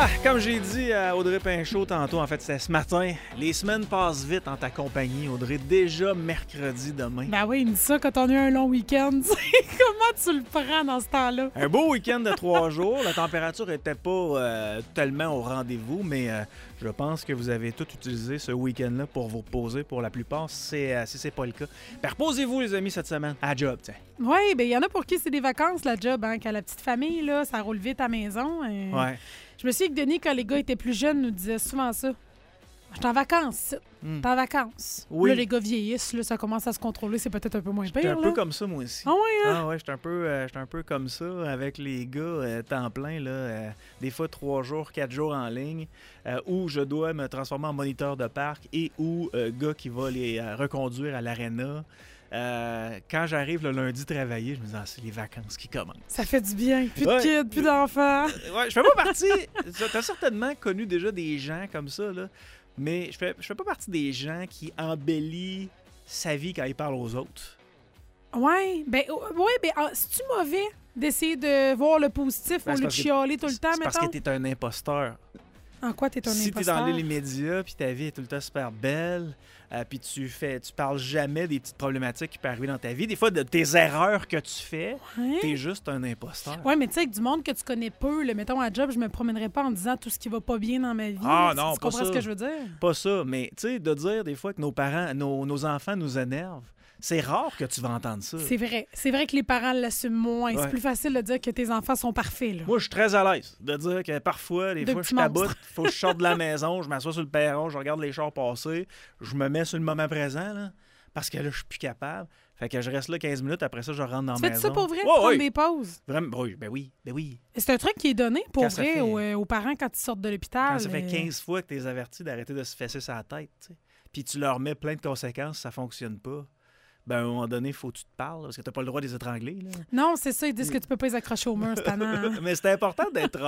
Comme j'ai dit à Audrey Pinchot tantôt, en fait, c'était ce matin, les semaines passent vite en ta compagnie, Audrey. Déjà mercredi demain. Ben oui, il me dit ça quand on a eu un long week-end. Comment tu le prends dans ce temps-là? Un beau week-end de 3 jours. La température était pas tellement au rendez-vous, mais je pense que vous avez tout utilisé ce week-end-là pour vous reposer. Pour la plupart, si c'est pas le cas. Ben, reposez-vous, les amis, cette semaine. À job, tiens. Oui, ben il y en a pour qui c'est des vacances, la job. Hein? Quand la petite famille, là, ça roule vite à la maison. Ouais. Je me souviens que Denis, quand les gars étaient plus jeunes, nous disait souvent ça. Je suis en vacances. T'es en vacances. Oui. Là, les gars vieillissent, là, ça commence à se contrôler, c'est peut-être un peu moins pire. J'étais un peu là. comme ça, moi aussi. Ah ouais, hein? Ah ouais, j'étais un peu comme ça avec les gars temps plein, là, des fois 3 jours, 4 jours en ligne, où je dois me transformer en moniteur de parc et où gars qui va les reconduire à l'aréna. Quand j'arrive le lundi travailler, je me dis, c'est les vacances qui commencent. Ça fait du bien. Plus de Ouais. kids, plus d'enfants. Ouais, je fais pas partie. T'as certainement connu déjà des gens comme ça, là, mais je fais pas partie des gens qui embellissent sa vie quand ils parlent aux autres. Ouais, c'est-tu mauvais d'essayer de voir le positif Ben, au c'est lieu de parce que- chialer tout le temps, C'est parce mettons? que t'es un imposteur. En quoi t'es un Si t'es imposteur? dans les médias, puis ta vie est tout le temps super belle, puis tu parles jamais des petites problématiques qui peuvent arriver dans ta vie, des fois de tes erreurs que tu fais, Ouais. t'es juste un imposteur. Ouais, mais tu sais, avec du monde que tu connais peu, là, mettons à job, je me promènerais pas en disant tout ce qui va pas bien dans ma vie. Ah là. non, Tu pas comprends ça. ce que je veux dire? Pas ça, mais tu sais, de dire des fois que nos parents, nos enfants nous énervent, c'est rare que tu vas entendre ça. C'est vrai. C'est vrai que les parents l'assument moins. Ouais. C'est plus facile de dire que tes enfants sont parfaits, là. Moi, je suis très à l'aise de dire que parfois, des De fois, je petits taboute, monstres. faut que je sorte de la maison, je m'assois sur le perron, je regarde les chars passer, je me mets sur le moment présent, là, parce que là, je suis plus capable. Fait que je reste là 15 minutes, après ça, je rentre dans Tu la fais maison. ça pour vrai? Ouais, Prendre ouais. des pauses? Vraiment, oui, ben oui. Et c'est un truc qui est donné pour Quand ça vrai fait- aux parents quand ils sortent de l'hôpital. Quand ça fait 15 fois que tu les avertis d'arrêter de se fesser sa tête, tu sais, puis tu leur mets plein de conséquences, ça fonctionne pas, ben à un moment donné, il faut que tu te parles, parce que t'as pas le droit de les étrangler, là. Non, c'est ça. Ils disent que tu peux pas les accrocher au mur, c'est tannant, hein? Mais c'est important d'être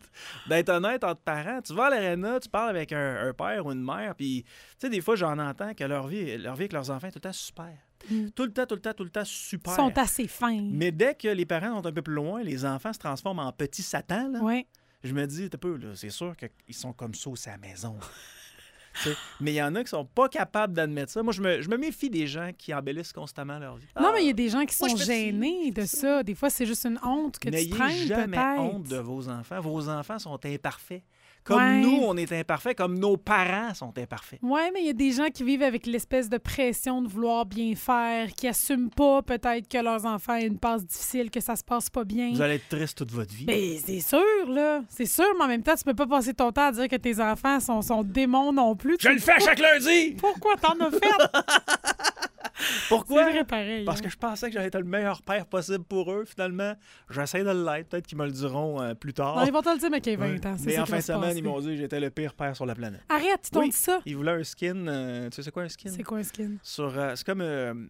honnête entre parents. Tu vas à l'aréna, tu parles avec un père ou une mère, puis tu sais, des fois, j'en entends que leur vie avec leurs enfants est tout le temps super. Tout le temps super. Ils sont assez fins. Mais dès que les parents sont un peu plus loin, les enfants se transforment en petits satans, là. Ouais. Je me dis, t'as peu, là, c'est sûr qu'ils sont comme ça aussi à la maison. Tu sais, mais il y en a qui sont pas capables d'admettre ça. Moi, je me méfie des gens qui embellissent constamment leur vie. Non, mais il y a des gens qui moi, sont je fais ci, gênés de ça. Des fois, c'est juste une honte que tu N'ayez traînes, jamais peut-être. honte de vos enfants. Vos enfants sont imparfaits. Comme Ouais. nous, on est imparfaits, comme nos parents sont imparfaits. Oui, mais il y a des gens qui vivent avec l'espèce de pression de vouloir bien faire, qui assument pas peut-être que leurs enfants aient une passe difficile, que ça se passe pas bien. Vous allez être triste toute votre vie. Ben, c'est sûr, là. C'est sûr, mais en même temps, tu peux pas passer ton temps à dire que tes enfants sont démons non plus. Je le fais à chaque lundi! Pourquoi t'en as fait? Pourquoi? C'est vrai, pareil. Parce hein. que je pensais que j'allais être le meilleur père possible pour eux. Finalement, j'essaie de l'être. Peut-être qu'ils me le diront plus tard. Non, ils vont te le dire, mais qu'il y a 20 Ouais. ans. C'est Mais ça en qui fin va de se semaine, passer. ils m'ont dit que j'étais le pire père sur la planète. Arrête, ils t'ont Oui. dit ça? Ils voulaient un skin. Tu sais, c'est quoi un skin? C'est quoi un skin? C'est comme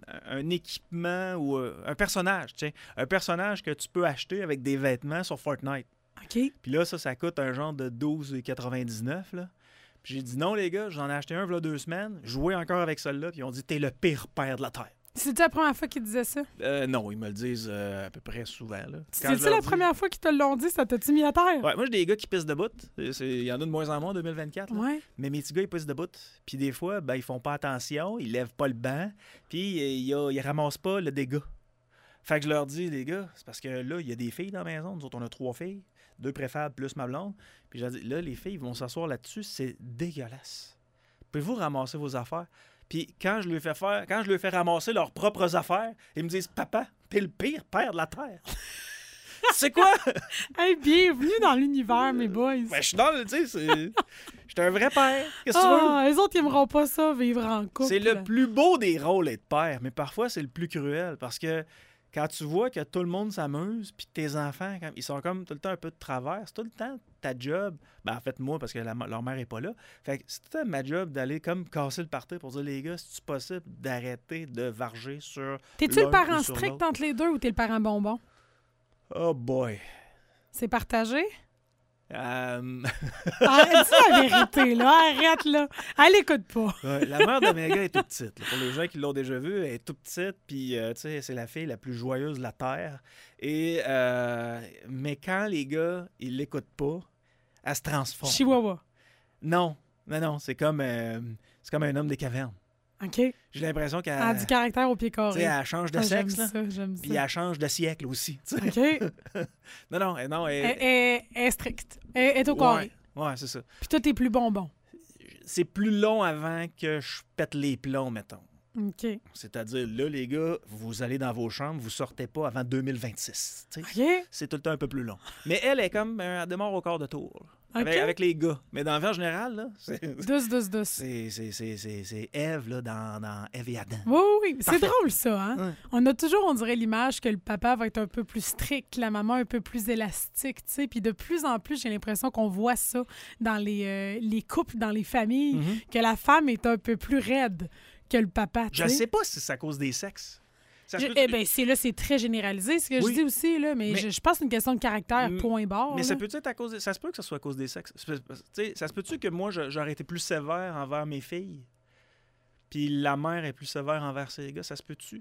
un équipement ou un personnage, tiens. Un personnage que tu peux acheter avec des vêtements sur Fortnite. OK. Puis là, ça coûte un genre de 12,99 là. Puis j'ai dit non, les gars, j'en ai acheté un il y a 2 semaines. Jouez encore avec celui-là. Puis ils ont dit, t'es le pire père de la Terre. C'est-tu la première fois qu'ils disaient ça? Non, ils me le disent à peu près souvent. Là. Quand C'est-tu je leur la dis- première fois qu'ils te l'ont dit? Ça t'a-tu mis à terre? Ouais, moi, j'ai des gars qui pissent de bout. Il y en a de moins en moins en 2024. là. Ouais. Mais mes petits gars, ils pissent de bout. Puis des fois, ben, ils font pas attention, ils lèvent pas le banc, puis ils ramassent pas le dégât. Fait que je leur dis, les gars, c'est parce que là, il y a des filles dans la maison. Nous autres, on a 3 filles, 2 préfables plus ma blonde. Puis je leur dis, là, les filles, ils vont s'asseoir là-dessus, c'est dégueulasse. Pouvez-vous ramasser vos affaires? Puis quand je lui fais ramasser leurs propres affaires, ils me disent, papa, t'es le pire père de la Terre. C'est quoi? Hey, bienvenue dans l'univers, mes boys. Ben, je suis dans le, tu sais, j'étais un vrai père. Qu'est-ce que tu veux? Ah, les autres, ils aimeront pas ça, vivre en couple. C'est le plus beau des rôles être père, mais parfois c'est le plus cruel parce que quand tu vois que tout le monde s'amuse puis que tes enfants, ils sont comme tout le temps un peu de travers, c'est tout le temps ta job. Ben en fait, moi, parce que leur mère est pas là. Fait que c'est tout le temps ma job d'aller comme casser le party pour dire, les gars, c'est-tu possible d'arrêter de varger sur T'es-tu l'un le parent ou sur strict l'autre? entre les deux ou t'es le parent bonbon? Oh boy. C'est partagé? Euh, Dis la vérité, là. Arrête, là. Elle écoute pas. ouais, la mère de mes gars est toute petite. Là. Pour les gens qui l'ont déjà vue, elle est toute petite. Puis, tu sais, c'est la fille la plus joyeuse de la Terre. Et, mais quand les gars, ils l'écoutent pas, Elle se transforme. Chihuahua. Non, c'est comme un homme des cavernes. OK. J'ai l'impression qu'elle... Elle a du caractère au pied Tu sais, carré. elle change de sexe, là. J'aime ça. Puis elle change de siècle aussi. Tu sais. OK. non, Elle est stricte. Elle est au carré. Ouais, c'est ça. Puis toi, t'es plus bonbon. C'est plus long avant que je pète les plombs, mettons. OK. C'est-à-dire, là, les gars, vous allez dans vos chambres, vous sortez pas avant 2026. Tu sais. OK. C'est tout le temps un peu plus long. Mais elle est comme, elle démarre au quart de tour. OK. Avec les gars. Mais dans la vie en général, là, Douce. c'est Ève, là, dans Ève et Adam. Oui. C'est Parfait. drôle, ça, hein? Ouais. On a toujours, on dirait, l'image que le papa va être un peu plus strict, la maman un peu plus élastique, tu sais. Puis de plus en plus, j'ai l'impression qu'on voit ça dans les couples, dans les familles, Mm-hmm. que la femme est un peu plus raide que le papa, tu Je sais. sais pas si c'est à cause des sexes. Ça se peut- Eh bien, c'est très généralisé, ce que Oui. je dis aussi, là, mais je pense que c'est une question de caractère, point barre. Mais là. ça peut être à cause ça se peut que ça soit à cause des sexes. Tu sais, ça se peut-tu que moi, j'aurais été plus sévère envers mes filles, puis la mère est plus sévère envers ses gars? Ça se peut-tu?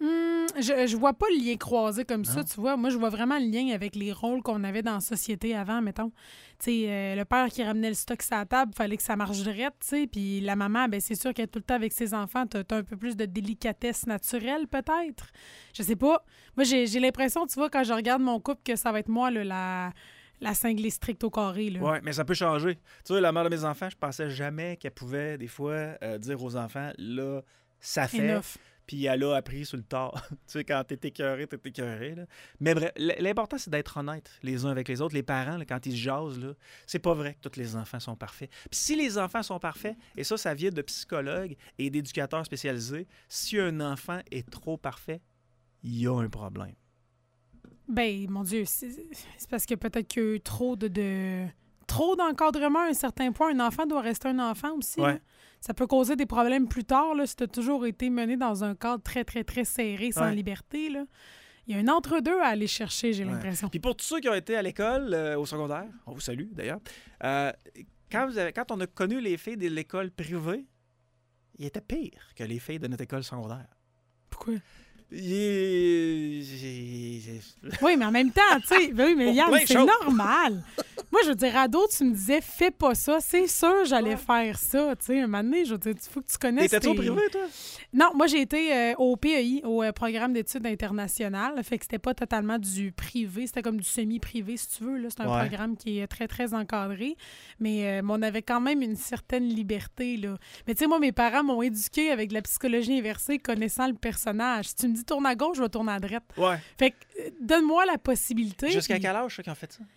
Je vois pas le lien croisé comme ça, Non. tu vois. Moi, je vois vraiment le lien avec les rôles qu'on avait dans la société avant, mettons. Tu sais, le père qui ramenait le stock sur la table, fallait que ça marche direct, tu sais. Puis la maman, ben c'est sûr qu'elle est tout le temps avec ses enfants. T'as un peu plus de délicatesse naturelle, peut-être. Je sais pas. Moi, j'ai l'impression, tu vois, quand je regarde mon couple, que ça va être moi, là, la cinglée stricte au carré, là. Oui, mais ça peut changer. Tu sais, la mère de mes enfants, je pensais jamais qu'elle pouvait, des fois, dire aux enfants, là, ça fait. Enough. Puis elle a appris sur le tard. Tu sais, quand t'es écœuré, là. Mais bref, l'important, c'est d'être honnête les uns avec les autres. Les parents, là, quand ils se jasent, là, c'est pas vrai que tous les enfants sont parfaits. Puis si les enfants sont parfaits, et ça vient de psychologues et d'éducateurs spécialisés, si un enfant est trop parfait, il y a un problème. Ben, mon Dieu, c'est parce que peut-être qu'il y a eu trop trop d'encadrement à un certain point. Un enfant doit rester un enfant aussi. Ouais. Là. Ça peut causer des problèmes plus tard, là, si tu as toujours été mené dans un cadre très, très, très serré, sans Ouais. liberté. Là. Il y a un entre-deux à aller chercher, j'ai Ouais. l'impression. Puis pour tous ceux qui ont été à l'école, au secondaire, on vous salue d'ailleurs, quand on a connu les filles de l'école privée, ils étaient pires que les filles de notre école secondaire. Pourquoi? Il- Oui, mais en même temps, tu sais, ben oui, mais Pour Yann, plein de c'est choses. normal. Moi, je veux dire, ado, tu me disais, fais pas ça. C'est sûr, j'allais faire ça. Tu sais, un moment donné, je veux dire, il faut que tu connaisses. T'étais-tu au privé, toi? Non, moi, j'ai été au PEI, au Programme d'études internationales. Fait que c'était pas totalement du privé, c'était comme du semi-privé, si tu veux. Là. C'est un Ouais. programme qui est très, très encadré. Mais on avait quand même une certaine liberté, là. Mais tu sais, moi, mes parents m'ont éduqué avec de la psychologie inversée, connaissant le personnage. Si tu me dis tourne à gauche, je vais tourner à droite. Ouais. Fait que donne-moi la possibilité. Jusqu'à puis- quel âge, ceux qui ont fait ça?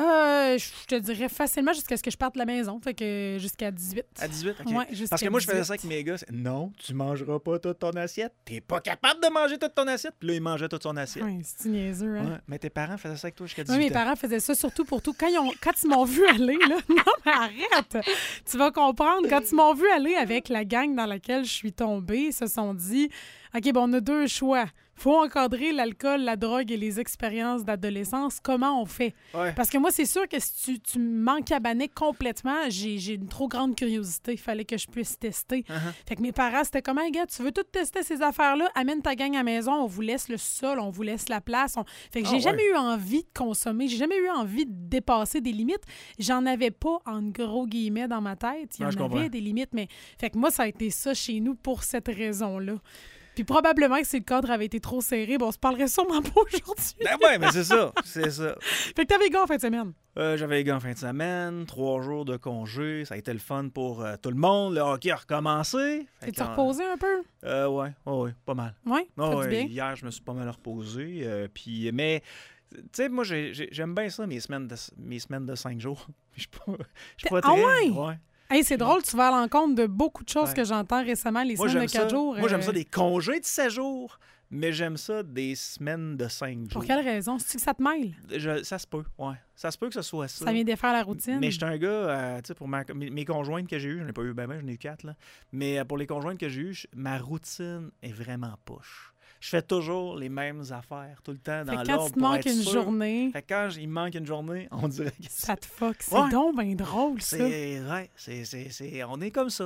Je te dirais facilement jusqu'à ce que je parte de la maison. Fait que jusqu'à 18. À 18, OK. Ouais, jusqu'à Parce que moi, je faisais 18. ça avec mes gars. Non, tu mangeras pas toute ton assiette. T'es pas capable de manger toute ton assiette. Puis là, il mangeait toute son assiette. Ouais, c'est niaiseux, hein? Ouais. Mais tes parents faisaient ça avec toi jusqu'à 18 Oui, mes ans. parents faisaient ça surtout pour tout. Quand ils m'ont vu aller, là, non, mais arrête! Tu vas comprendre. Quand ils m'ont vu aller avec la gang dans laquelle je suis tombée, ils se sont dit, OK, bon, on a deux choix. Faut encadrer l'alcool, la drogue et les expériences d'adolescence. Comment on fait? Ouais. Parce que moi, c'est sûr que si tu m'encabannais complètement, j'ai une trop grande curiosité. Il fallait que je puisse tester. Uh-huh. Fait que mes parents, c'était comme, hey, gars, tu veux tout tester ces affaires-là? Amène ta gang à la maison, on vous laisse le sol, on vous laisse la place. Fait que j'ai jamais eu envie de consommer, j'ai jamais eu envie de dépasser des limites. J'en avais pas, en gros guillemets, dans ma tête. Il y Ouais, en je avait comprends. des limites, mais fait que moi, ça a été ça chez nous pour cette raison-là. Puis probablement que si le cadre avait été trop serré, bon, on se parlerait sûrement pas aujourd'hui. Ben ouais, mais c'est ça. C'est ça. Fait que t'avais gars en fin de semaine. J'avais les gars en fin de semaine, 3 jours de congé. Ça a été le fun pour tout le monde. Le hockey a recommencé. Fait T'es-tu que, reposé un peu? Ouais, pas mal. Oui, Ah fait ouais, du bien. hier, je me suis pas mal reposé. Mais, tu sais, moi, j'aime bien ça, mes semaines de 5 jours. Je suis pas Ah très... ouais? Hey, c'est drôle, tu vas à l'encontre de beaucoup de choses Ouais. que j'entends récemment, les Moi, semaines de j'aime 4 ça. jours. Moi, j'aime ça des congés de 7 jours, mais j'aime ça des semaines de 5 jours. Pour quelle raison? C'est-tu que ça te mêle? Ça se peut, ouais. Ça se peut que ce soit ça. Ça vient défaire la routine? Mais j'étais un gars, tu sais, pour mes conjointes que j'ai eues, j'en ai pas eu ben, j'en ai eu 4, là. Mais pour les conjointes que j'ai eues, ma routine est vraiment push. Je fais toujours les mêmes affaires, tout le temps, Fait dans que quand l'ordre tu te pour manques être une sûr. journée, Fait que quand il me manque une journée, on dirait que ça te fuck. C'est Ouais. donc bien drôle, ça. c'est... Ouais, on est comme ça.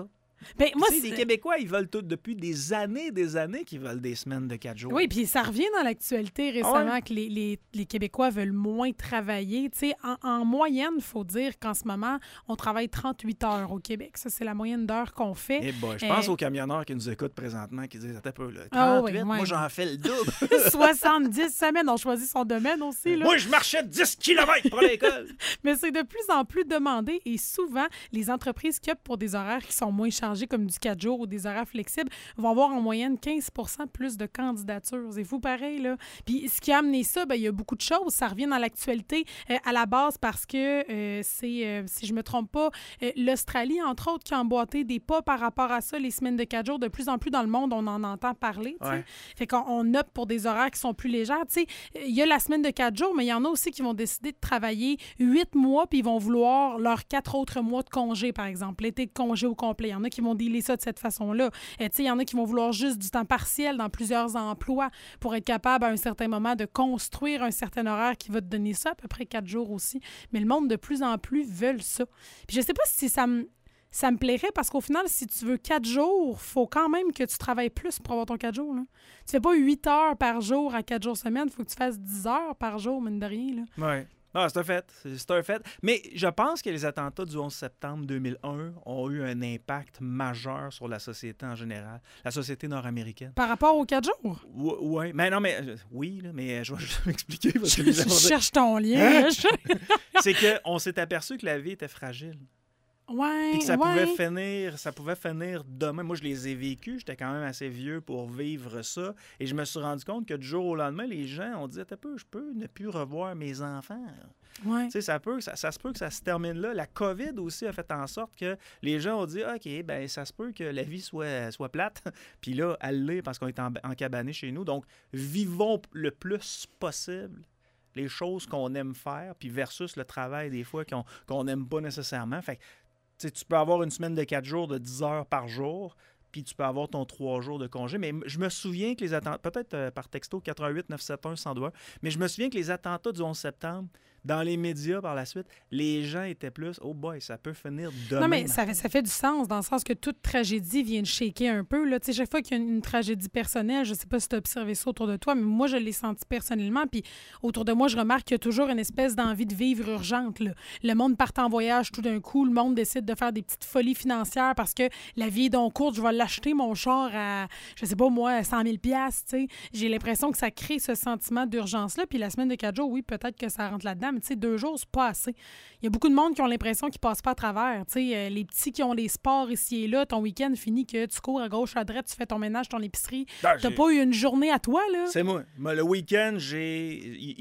Ben, moi, Tu sais, les Québécois, ils veulent tout depuis des années qu'ils veulent des semaines de 4 jours. Oui, puis ça revient dans l'actualité récemment que les Québécois veulent moins travailler. Tu sais, en moyenne, il faut dire qu'en ce moment, on travaille 38 heures au Québec. Ça, c'est la moyenne d'heures qu'on fait. Eh ben, je pense aux camionneurs qui nous écoutent présentement qui disent, attends un peu, là, 38, Ah oui, moi, j'en fais le double. 70 semaines. On choisit son domaine aussi. Là. Moi, je marchais 10 km pour l'école. Mais c'est de plus en plus demandé et souvent, les entreprises qui optent pour des horaires qui sont moins chargés, comme du 4 jours ou des horaires flexibles, vont avoir en moyenne 15 plus de candidatures. C'est fou pareil, là. Puis ce qui a amené ça, il y a beaucoup de choses. Ça revient dans l'actualité à la base parce que c'est, si je me trompe pas, l'Australie, entre autres, qui a emboîté des pas par rapport à ça, les semaines de 4 jours. De plus en plus dans le monde, on en entend parler. Ouais. Fait qu'on opte pour des horaires qui sont plus légères. Il y a la semaine de 4 jours, mais il y en a aussi qui vont décider de travailler 8 mois puis ils vont vouloir leurs 4 autres mois de congé, par exemple, l'été de congé au complet. Il y en a qui vont dealer ça de cette façon-là. Il y en a qui vont vouloir juste du temps partiel dans plusieurs emplois pour être capable à un certain moment de construire un certain horaire qui va te donner ça, à peu près 4 jours aussi. Mais le monde, de plus en plus, veulent ça. Puis je sais pas si ça me plairait parce qu'au final, si tu veux 4 jours, il faut quand même que tu travailles plus pour avoir ton 4 jours. Là. Tu fais pas 8 heures par jour à 4 jours semaine, il faut que tu fasses 10 heures par jour, mine de rien. Là. Oui. Ah, c'est un fait. C'est un fait. Mais je pense que les attentats du 11 septembre 2001 ont eu un impact majeur sur la société en général, la société nord-américaine. Par rapport aux 4 jours? Oui. Mais non, mais oui, là, mais je vais juste m'expliquer. Parce que Je cherche ton lien. C'est qu'on s'est aperçu que la vie était fragile. Ouais, Puis que ça pouvait finir demain. Moi, je les ai vécus. J'étais quand même assez vieux pour vivre ça. Et je me suis rendu compte que du jour au lendemain, les gens ont dit, je peux ne plus revoir mes enfants. Ouais. Tu sais, ça se peut que ça se termine là. La COVID aussi a fait en sorte que les gens ont dit, OK, ben ça se peut que la vie soit plate. Puis là, elle l'est parce qu'on est encabanés chez nous. Donc, vivons le plus possible les choses qu'on aime faire, puis versus le travail, des fois, qu'on n'aime pas nécessairement. Fait que, tu peux avoir une semaine de 4 jours de 10 heures par jour, puis tu peux avoir ton 3 jours de congé. Mais je me souviens que les attentats, peut-être par texto 88 971 102, mais je me souviens que les attentats du 11 septembre, dans les médias par la suite, les gens étaient plus « Oh boy, ça peut finir demain. » Non, mais ça fait du sens, dans le sens que toute tragédie vient de shaker un peu. Là. Tu sais, chaque fois qu'il y a une tragédie personnelle, je sais pas si tu as observé ça autour de toi, mais moi, je l'ai senti personnellement. Puis autour de moi, je remarque qu'il y a toujours une espèce d'envie de vivre urgente. Là. Le monde part en voyage tout d'un coup. Le monde décide de faire des petites folies financières parce que la vie est donc courte. Je vais l'acheter, mon char, à, je sais pas moi, 100 000 $. J'ai l'impression que ça crée ce sentiment d'urgence-là. Puis la semaine de 4 jours, oui, peut-être que ça rentre là-dedans, mais tu sais, 2 jours, c'est pas assez. Il y a beaucoup de monde qui ont l'impression qu'ils passent pas à travers. Les petits qui ont les sports ici et là, ton week-end finit que tu cours à gauche, à droite, tu fais ton ménage, ton épicerie. T'as pas eu une journée à toi, là? C'est moi. Moi, le week-end, j'ai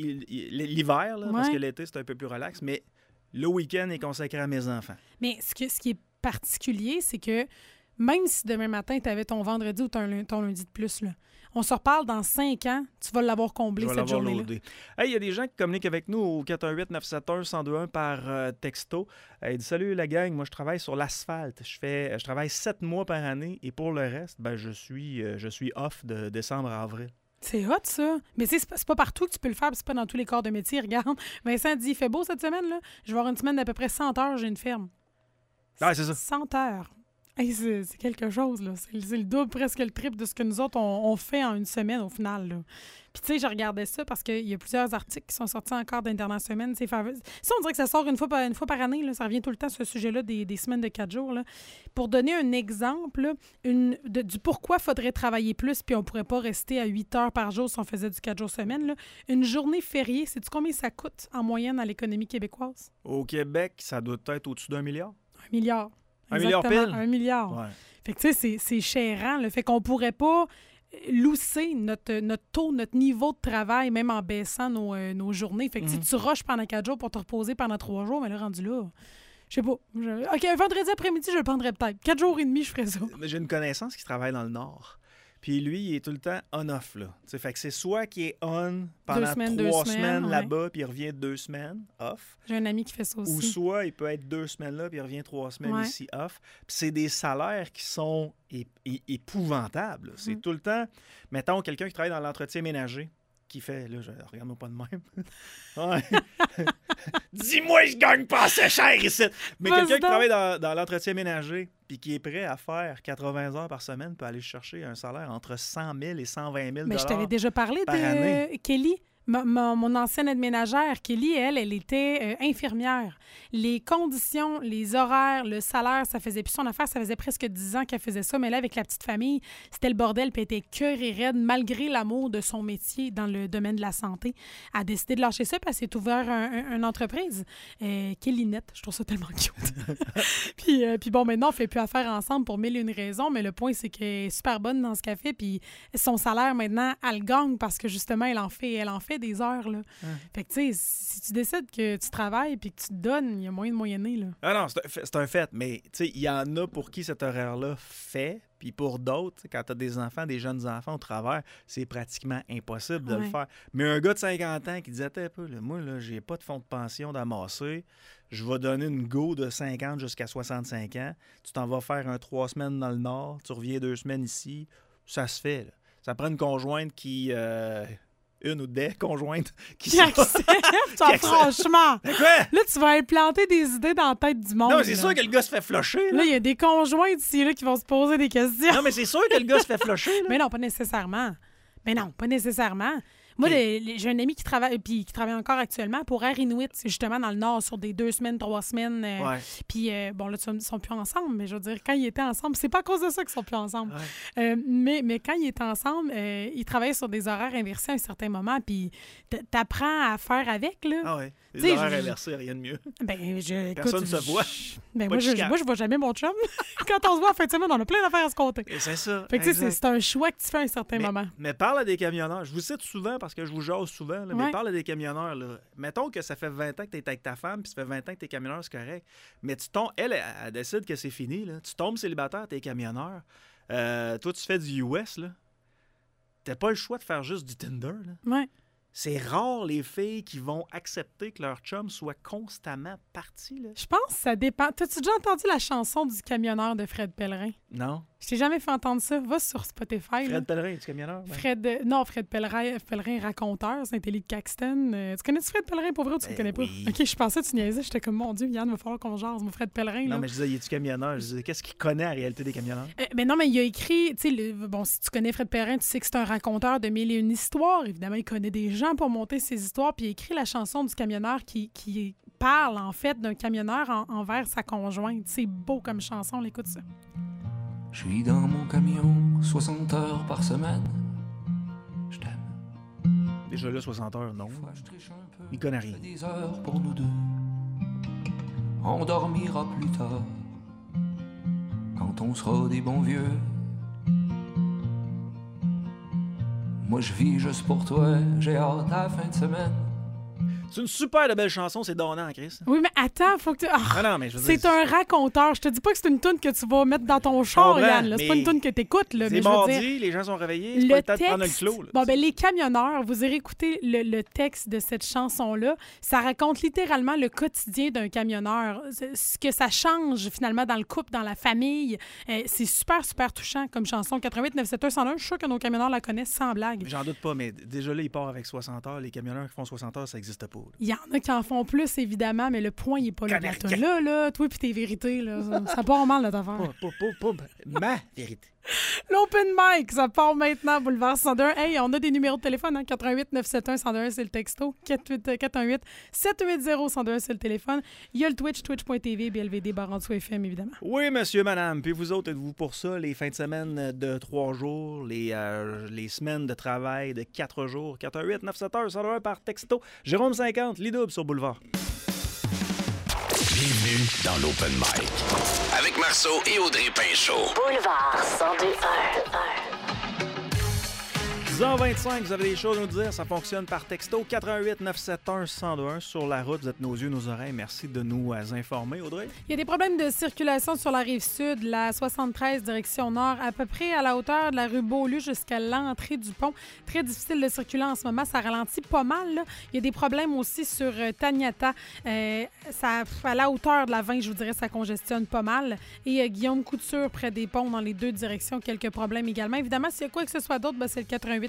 l'hiver, là, parce que l'été, c'est un peu plus relax, mais le week-end est consacré à mes enfants. Mais ce qui est particulier, c'est que même si demain matin, tu avais ton vendredi ou ton lundi de plus, là, on se reparle dans 5 ans, tu vas l'avoir comblé cette journée-là. Hey, il y a des gens qui communiquent avec nous au 418-971-1021 par texto. Il dit « Salut la gang, moi je travaille sur l'asphalte. Je travaille 7 mois par année et pour le reste, je suis off de décembre à avril. » C'est hot, ça. Mais c'est pas partout que tu peux le faire, c'est pas dans tous les corps de métier. Regarde, Vincent dit « Il fait beau cette semaine, là. Je vais avoir une semaine d'à peu près 100 heures, j'ai une ferme. » Ah, c'est ça. 100 heures. Hey, c'est quelque chose, là. C'est le double, presque le triple de ce que nous autres, on fait en une semaine, au final, là. Puis, tu sais, je regardais ça parce qu'il y a plusieurs articles qui sont sortis encore dans les dernières semaines. Ça, on dirait que ça sort une fois par année, là. Ça revient tout le temps, ce sujet-là, des semaines de 4 jours, là. Pour donner un exemple, là, du pourquoi il faudrait travailler plus puis on pourrait pas rester à 8 heures par jour si on faisait du 4 jours semaine, là. Une journée fériée, sais-tu combien ça coûte en moyenne à l'économie québécoise? Au Québec, ça doit être au-dessus d'1 milliard. 1 milliard. Exactement, 1 milliard pile? 1 milliard. Ouais. Fait que, tu sais, c'est chérant. Le fait qu'on pourrait pas lousser notre taux, notre niveau de travail, même en baissant nos journées. Fait que si tu rushes pendant 4 jours pour te reposer pendant 3 jours, mais là, rendu là, je sais pas. OK, un vendredi après-midi, je le prendrais peut-être. 4 jours et demi, je ferais ça. J'ai une connaissance qui travaille dans le Nord. Puis lui, il est tout le temps on-off, là. T'sais, fait que c'est soit qu'il est on pendant 3 semaines là-bas, puis il revient 2 semaines off. J'ai un ami qui fait ça aussi. Ou soit il peut être 2 semaines là, puis il revient 3 semaines ici off. Puis c'est des salaires qui sont épouvantables. C'est tout le temps... Mettons, quelqu'un qui travaille dans l'entretien ménager, qui fait, là, regarde-moi pas de même. Ouais. Dis-moi, je gagne pas assez cher ici. Mais quelqu'un qui travaille dans l'entretien ménager puis qui est prêt à faire 80 heures par semaine peut aller chercher un salaire entre 100 000 et 120 000 Mais je t'avais déjà parlé de année. Kelly. Mon ancienne aide-ménagère, Kelly, elle était infirmière. Les conditions, les horaires, le salaire, ça faisait plus son affaire. Ça faisait presque 10 ans qu'elle faisait ça. Mais là, avec la petite famille, c'était le bordel. Puis elle était cœur et raide, malgré l'amour de son métier dans le domaine de la santé. Elle a décidé de lâcher ça parce qu'elle s'est ouvert une entreprise. Kelly Net, je trouve ça tellement cute. puis bon, maintenant, on ne fait plus affaire ensemble pour mille et une raisons. Mais le point, c'est qu'elle est super bonne dans ce qu'elle fait. Puis son salaire, maintenant, elle le gagne parce que justement, elle en fait des heures, là. Fait que, tu sais, si tu décides que tu travailles puis que tu te donnes, il y a moyen de moyenner, là. Ah non, c'est un fait. Mais, tu sais, il y en a pour qui cet horaire-là fait. Puis pour d'autres, quand tu as des enfants, des jeunes enfants au travers, c'est pratiquement impossible de le faire. Mais un gars de 50 ans qui disait, attends un peu, là, moi, là, j'ai pas de fonds de pension d'amasser. Je vais donner une go de 50 jusqu'à 65 ans. Tu t'en vas faire 3 semaines dans le Nord. Tu reviens 2 semaines ici. Ça se fait, là. Ça prend une conjointe qui... une ou des conjointes qui acceptent. Franchement. Quoi? Là, tu vas implanter des idées dans la tête du monde. Non, mais c'est sûr que le gars se fait flusher. Là, il y a des conjointes ici là, qui vont se poser des questions. Non, mais c'est sûr que le gars se fait flusher. Là. Mais non, pas nécessairement. Mais non, pas nécessairement. Moi, j'ai un ami qui travaille encore actuellement pour Air Inuit, c'est justement dans le Nord, sur des 2 semaines, 3 semaines. Puis, bon, là, ils sont plus ensemble, mais je veux dire, quand ils étaient ensemble, c'est pas à cause de ça qu'ils sont plus ensemble. Mais quand ils étaient ensemble, ils travaillaient sur des horaires inversés à un certain moment, puis t'apprends à faire avec, là. Ah oui, les horaires inversés, rien de mieux. Personne ne se voit. Moi, je vois jamais mon chum. Quand on se voit en fin de semaine, on a plein d'affaires à se compter. Et c'est ça. Fait que, c'est un choix que tu fais à un certain moment. Mais parle à des camionneurs. Je vous cite souvent parce que je vous jase souvent, là, mais parle à des camionneurs. Là. Mettons que ça fait 20 ans que tu es avec ta femme, puis ça fait 20 ans que tu es camionneur, c'est correct. Mais tu tombes, elle décide que c'est fini. Là. Tu tombes célibataire, tu es camionneur. Toi, tu fais du US. Tu n'as pas le choix de faire juste du Tinder. Là. Ouais. C'est rare les filles qui vont accepter que leur chum soit constamment parti. Là. Je pense que ça dépend. T'as-tu déjà entendu la chanson du camionneur de Fred Pellerin? Non. Je t'ai jamais fait entendre ça. Va sur Spotify. Fred Pellerin, tu camionneur? Ben. Fred Pellerin, raconteur, Saint-Élie de Caxton. Tu connais-tu Fred Pellerin, pour vrai, ou tu le connais pas? Oui. OK, je pensais que tu niaisais. J'étais comme, mon Dieu, Yann, il va falloir qu'on jase. Mon Fred Pellerin, là. Non, mais je disais, il est-tu camionneur? Je disais, qu'est-ce qu'il connaît en réalité des camionneurs? Non, mais il a écrit, tu sais, bon, si tu connais Fred Pellerin, tu sais que c'est un raconteur de mille et une histoires. Évidemment, il connaît des gens pour monter ses histoires, puis il a écrit la chanson du camionneur qui parle, en fait, d'un camionneur envers sa conjointe. C'est beau comme chanson, on écoute ça. Je suis dans mon camion 60 heures par semaine. Je t'aime. Déjà là, 60 heures, non. Je triche un peu. Il connaît rien. Des heures pour nous deux. On dormira plus tard. Quand on sera des bons vieux. Moi je vis juste pour toi. J'ai hâte à la fin de semaine. C'est une super de belle chanson, c'est donnant, Chris. Oui, mais attends, faut que tu... non, mais je veux c'est dire, un raconteur. Je te dis pas que c'est une toune que tu vas mettre dans ton char, Yann. Là. C'est pas une toune que t'écoutes. Là, c'est mais mardi, je veux dire, les gens sont réveillés, c'est pas le temps de prendre le clos. Là, bon, ben, les camionneurs, vous irez écouter le texte de cette chanson-là. Ça raconte littéralement le quotidien d'un camionneur. Ce que ça change, finalement, dans le couple, dans la famille. C'est super, super touchant comme chanson. 88 971 101, je suis sûre que nos camionneurs la connaissent sans blague. J'en doute pas, mais déjà là, il part avec 60 heures. Les camionneurs qui font 60 heures, ça n'existe pas. Là. Il y en a qui en font plus, évidemment, mais le point, il n'est pas là. Là, toi puis tes vérités, là, ça part mal, notre affaire. Ma vérité. L'open mic, ça part maintenant, Boulevard 101. Hey, on a des numéros de téléphone, hein? 88 971 101, c'est le texto. 418 780 101, c'est le téléphone. Il y a le Twitch, twitch.tv, BLVD, Barantou FM, évidemment. Oui, monsieur, madame. Puis vous autres, êtes-vous pour ça, les fins de semaine de 3 jours, les semaines de travail de 4 jours? 418 971 101 par texto. Jérôme 50, Lidouble sur Boulevard. Bienvenue dans l'Open Mic. Avec Marceau et Audrey Pinchot. Boulevard 102.1. 10h25, vous avez des choses à nous dire, ça fonctionne par texto 88 971 1021 sur la route, vous êtes nos yeux, nos oreilles, merci de nous informer, Audrey. Il y a des problèmes de circulation sur la rive sud, la 73 direction nord, à peu près à la hauteur de la rue Beaulieu jusqu'à l'entrée du pont. Très difficile de circuler en ce moment, ça ralentit pas mal, là. Il y a des problèmes aussi sur Taniata, à la hauteur de la 20, je vous dirais, ça congestionne pas mal. Et Guillaume Couture près des ponts dans les deux directions, quelques problèmes également. Évidemment, s'il y a quoi que ce soit d'autre, c'est le 88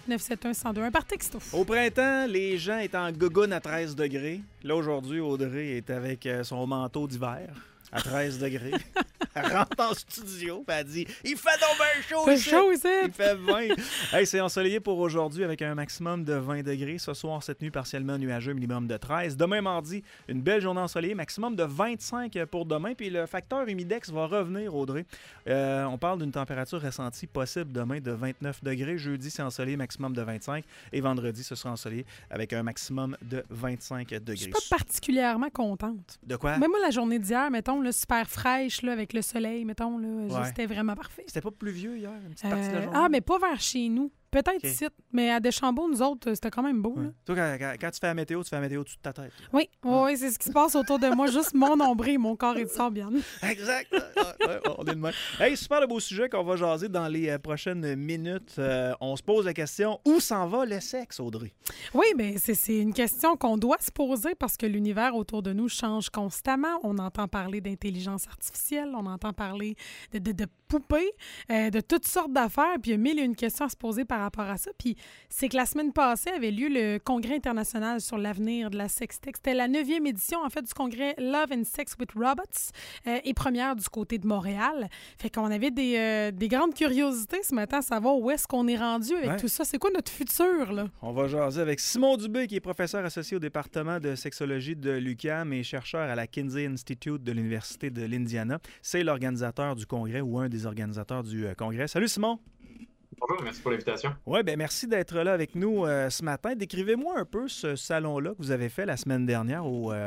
581-897-1121 par texto. Au printemps, les gens étaient en gougoune à 13 degrés. Là, aujourd'hui, Audrey est avec son manteau d'hiver à 13 degrés. Elle rentre en studio et elle dit « Il fait donc bien chaud C'est ici! chaud ici! Il fait 20! » Hey, c'est ensoleillé pour aujourd'hui avec un maximum de 20 degrés. Ce soir, cette nuit, partiellement nuageux, minimum de 13. Demain, mardi, une belle journée ensoleillée, maximum de 25 pour demain. Puis le facteur humidex va revenir, Audrey. On parle d'une température ressentie possible demain de 29 degrés. Jeudi, c'est ensoleillé, maximum de 25. Et vendredi, ce sera ensoleillé avec un maximum de 25 degrés. Je suis pas particulièrement contente. De quoi? Mais moi, la journée d'hier, mettons, là, super fraîche, là, avec le soleil, mettons, là, Ouais. c'était vraiment parfait. C'était pas pluvieux hier, une petite partie de la journée? Ah, mais pas vers chez nous. Peut-être Ok. ici, mais à Deschambault, nous autres, c'était quand même beau. Ouais. Là. Toi, quand tu fais la météo, tu fais la météo toute ta tête. Oui, oui, c'est ce qui se passe autour de moi. Juste mon nombril, mon corps est de sable, bien. Exact. Ouais, on est de même. Hey, super de beau sujet qu'on va jaser dans les prochaines minutes. On se pose la question, où s'en va le sexe, Audrey? Oui, bien, c'est une question qu'on doit se poser parce que l'univers autour de nous change constamment. On entend parler d'intelligence artificielle, on entend parler de poupées, de toutes sortes d'affaires, puis il y a mille et une questions à se poser par rapport à ça. Puis c'est que la semaine passée avait lieu le Congrès international sur l'avenir de la sextech. C'était la 9e édition, en fait, du congrès Love and Sex with Robots et première du côté de Montréal. Fait qu'on avait des grandes curiosités ce matin à savoir où est-ce qu'on est rendu avec tout ça. C'est quoi notre futur, là? On va jaser avec Simon Dubé, qui est professeur associé au département de sexologie de l'UQAM et chercheur à la Kinsey Institute de l'Université de l'Indiana. C'est l'organisateur du congrès ou un des organisateurs du congrès. Salut Simon! Bonjour, merci pour l'invitation. Oui, bien merci d'être là avec nous ce matin. Décrivez-moi un peu ce salon-là que vous avez fait la semaine dernière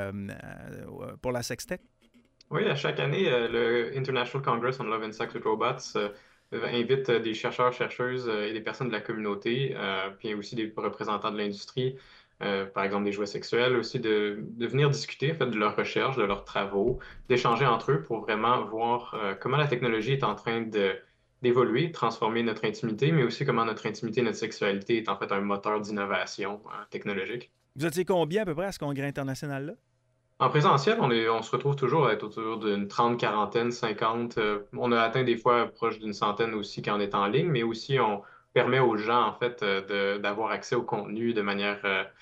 pour la Sextech. Oui, à chaque année, le International Congress on Love and Sex with Robots invite des chercheurs, chercheuses et des personnes de la communauté, puis aussi des représentants de l'industrie, par exemple des jouets sexuels, aussi de venir discuter en fait, de leurs recherches, de leurs travaux, d'échanger entre eux pour vraiment voir comment la technologie est en train d'évoluer, transformer notre intimité, mais aussi comment notre intimité, notre sexualité est en fait un moteur d'innovation technologique. Vous étiez combien à peu près à ce congrès international-là? En présentiel, on se retrouve toujours à être autour d'une 30, quarantaine, 50. On a atteint des fois proche d'une centaine aussi quand on est en ligne, mais aussi on permet aux gens, en fait, d'avoir accès au contenu de manière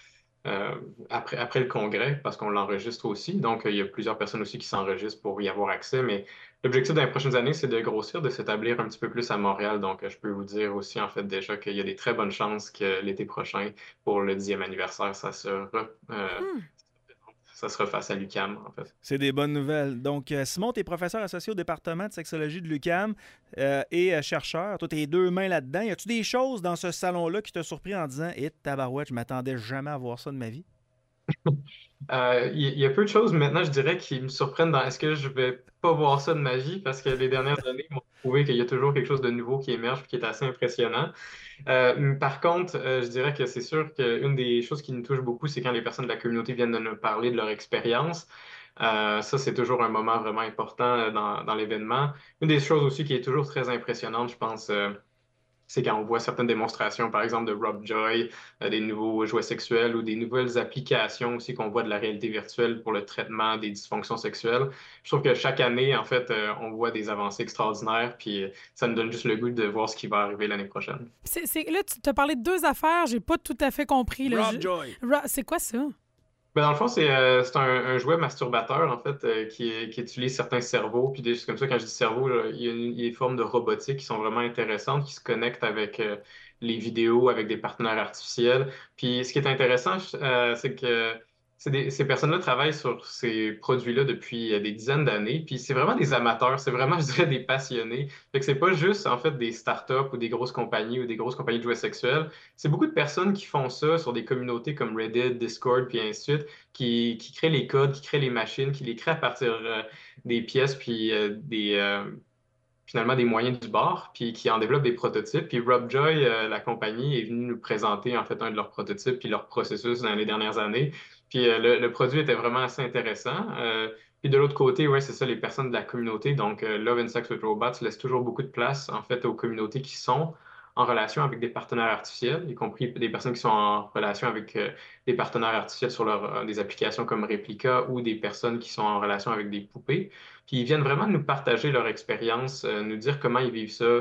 après le congrès, parce qu'on l'enregistre aussi. Donc, il y a plusieurs personnes aussi qui s'enregistrent pour y avoir accès. Mais l'objectif dans les prochaines années, c'est de grossir, de s'établir un petit peu plus à Montréal. Donc, je peux vous dire aussi, en fait, déjà qu'il y a des très bonnes chances que l'été prochain, pour le 10e anniversaire, ça sera face à l'UQAM, en fait. C'est des bonnes nouvelles. Donc, Simon, tu es professeur associé au département de sexologie de l'UQAM et chercheur. Toi, tu es deux mains là-dedans. Y a-tu des choses dans ce salon-là qui t'a surpris en disant « Hé, tabarouette, je m'attendais jamais à voir ça de ma vie? » Il y a peu de choses maintenant, je dirais, qui me surprennent dans est-ce que je vais pas voir ça de ma vie parce que les dernières années m'ont prouvé qu'il y a toujours quelque chose de nouveau qui émerge et qui est assez impressionnant. Par contre, je dirais que c'est sûr qu'une des choses qui nous touche beaucoup, c'est quand les personnes de la communauté viennent de nous parler de leur expérience. Ça, c'est toujours un moment vraiment important dans l'événement. Une des choses aussi qui est toujours très impressionnante, je pense, c'est quand on voit certaines démonstrations, par exemple, de Rob Joy, des nouveaux jouets sexuels ou des nouvelles applications aussi qu'on voit de la réalité virtuelle pour le traitement des dysfonctions sexuelles. Je trouve que chaque année, en fait, on voit des avancées extraordinaires, puis ça nous donne juste le goût de voir ce qui va arriver l'année prochaine. Là, tu t'as parlé de deux affaires, j'ai pas tout à fait compris. Là. Rob Joy! C'est quoi ça? Ben, dans le fond, c'est un jouet masturbateur, en fait, qui utilise certains cerveaux. Puis des choses comme ça, quand je dis cerveau, là, il y a des formes de robotique qui sont vraiment intéressantes, qui se connectent avec les vidéos, avec des partenaires artificiels. Puis ce qui est intéressant, c'est que ces personnes-là travaillent sur ces produits-là depuis des dizaines d'années. Puis c'est vraiment des amateurs, c'est vraiment, je dirais, des passionnés. Fait que c'est pas juste, en fait, des startups ou des grosses compagnies ou des grosses compagnies de jouets sexuels. C'est beaucoup de personnes qui font ça sur des communautés comme Reddit, Discord, puis ainsi de suite, qui créent les codes, qui créent les machines, qui les créent à partir des pièces, puis finalement des moyens du bord, puis qui en développent des prototypes. Puis Rob Joy, la compagnie, est venue nous présenter en fait un de leurs prototypes puis leur processus dans les dernières années. Puis le produit était vraiment assez intéressant. Puis de l'autre côté, ouais, c'est ça, les personnes de la communauté. Donc, Love and Sex with Robots laisse toujours beaucoup de place en fait aux communautés qui sont en relation avec des partenaires artificiels, y compris des personnes qui sont en relation avec des partenaires artificiels sur des applications comme Replica ou des personnes qui sont en relation avec des poupées. Puis ils viennent vraiment nous partager leur expérience, nous dire comment ils vivent ça,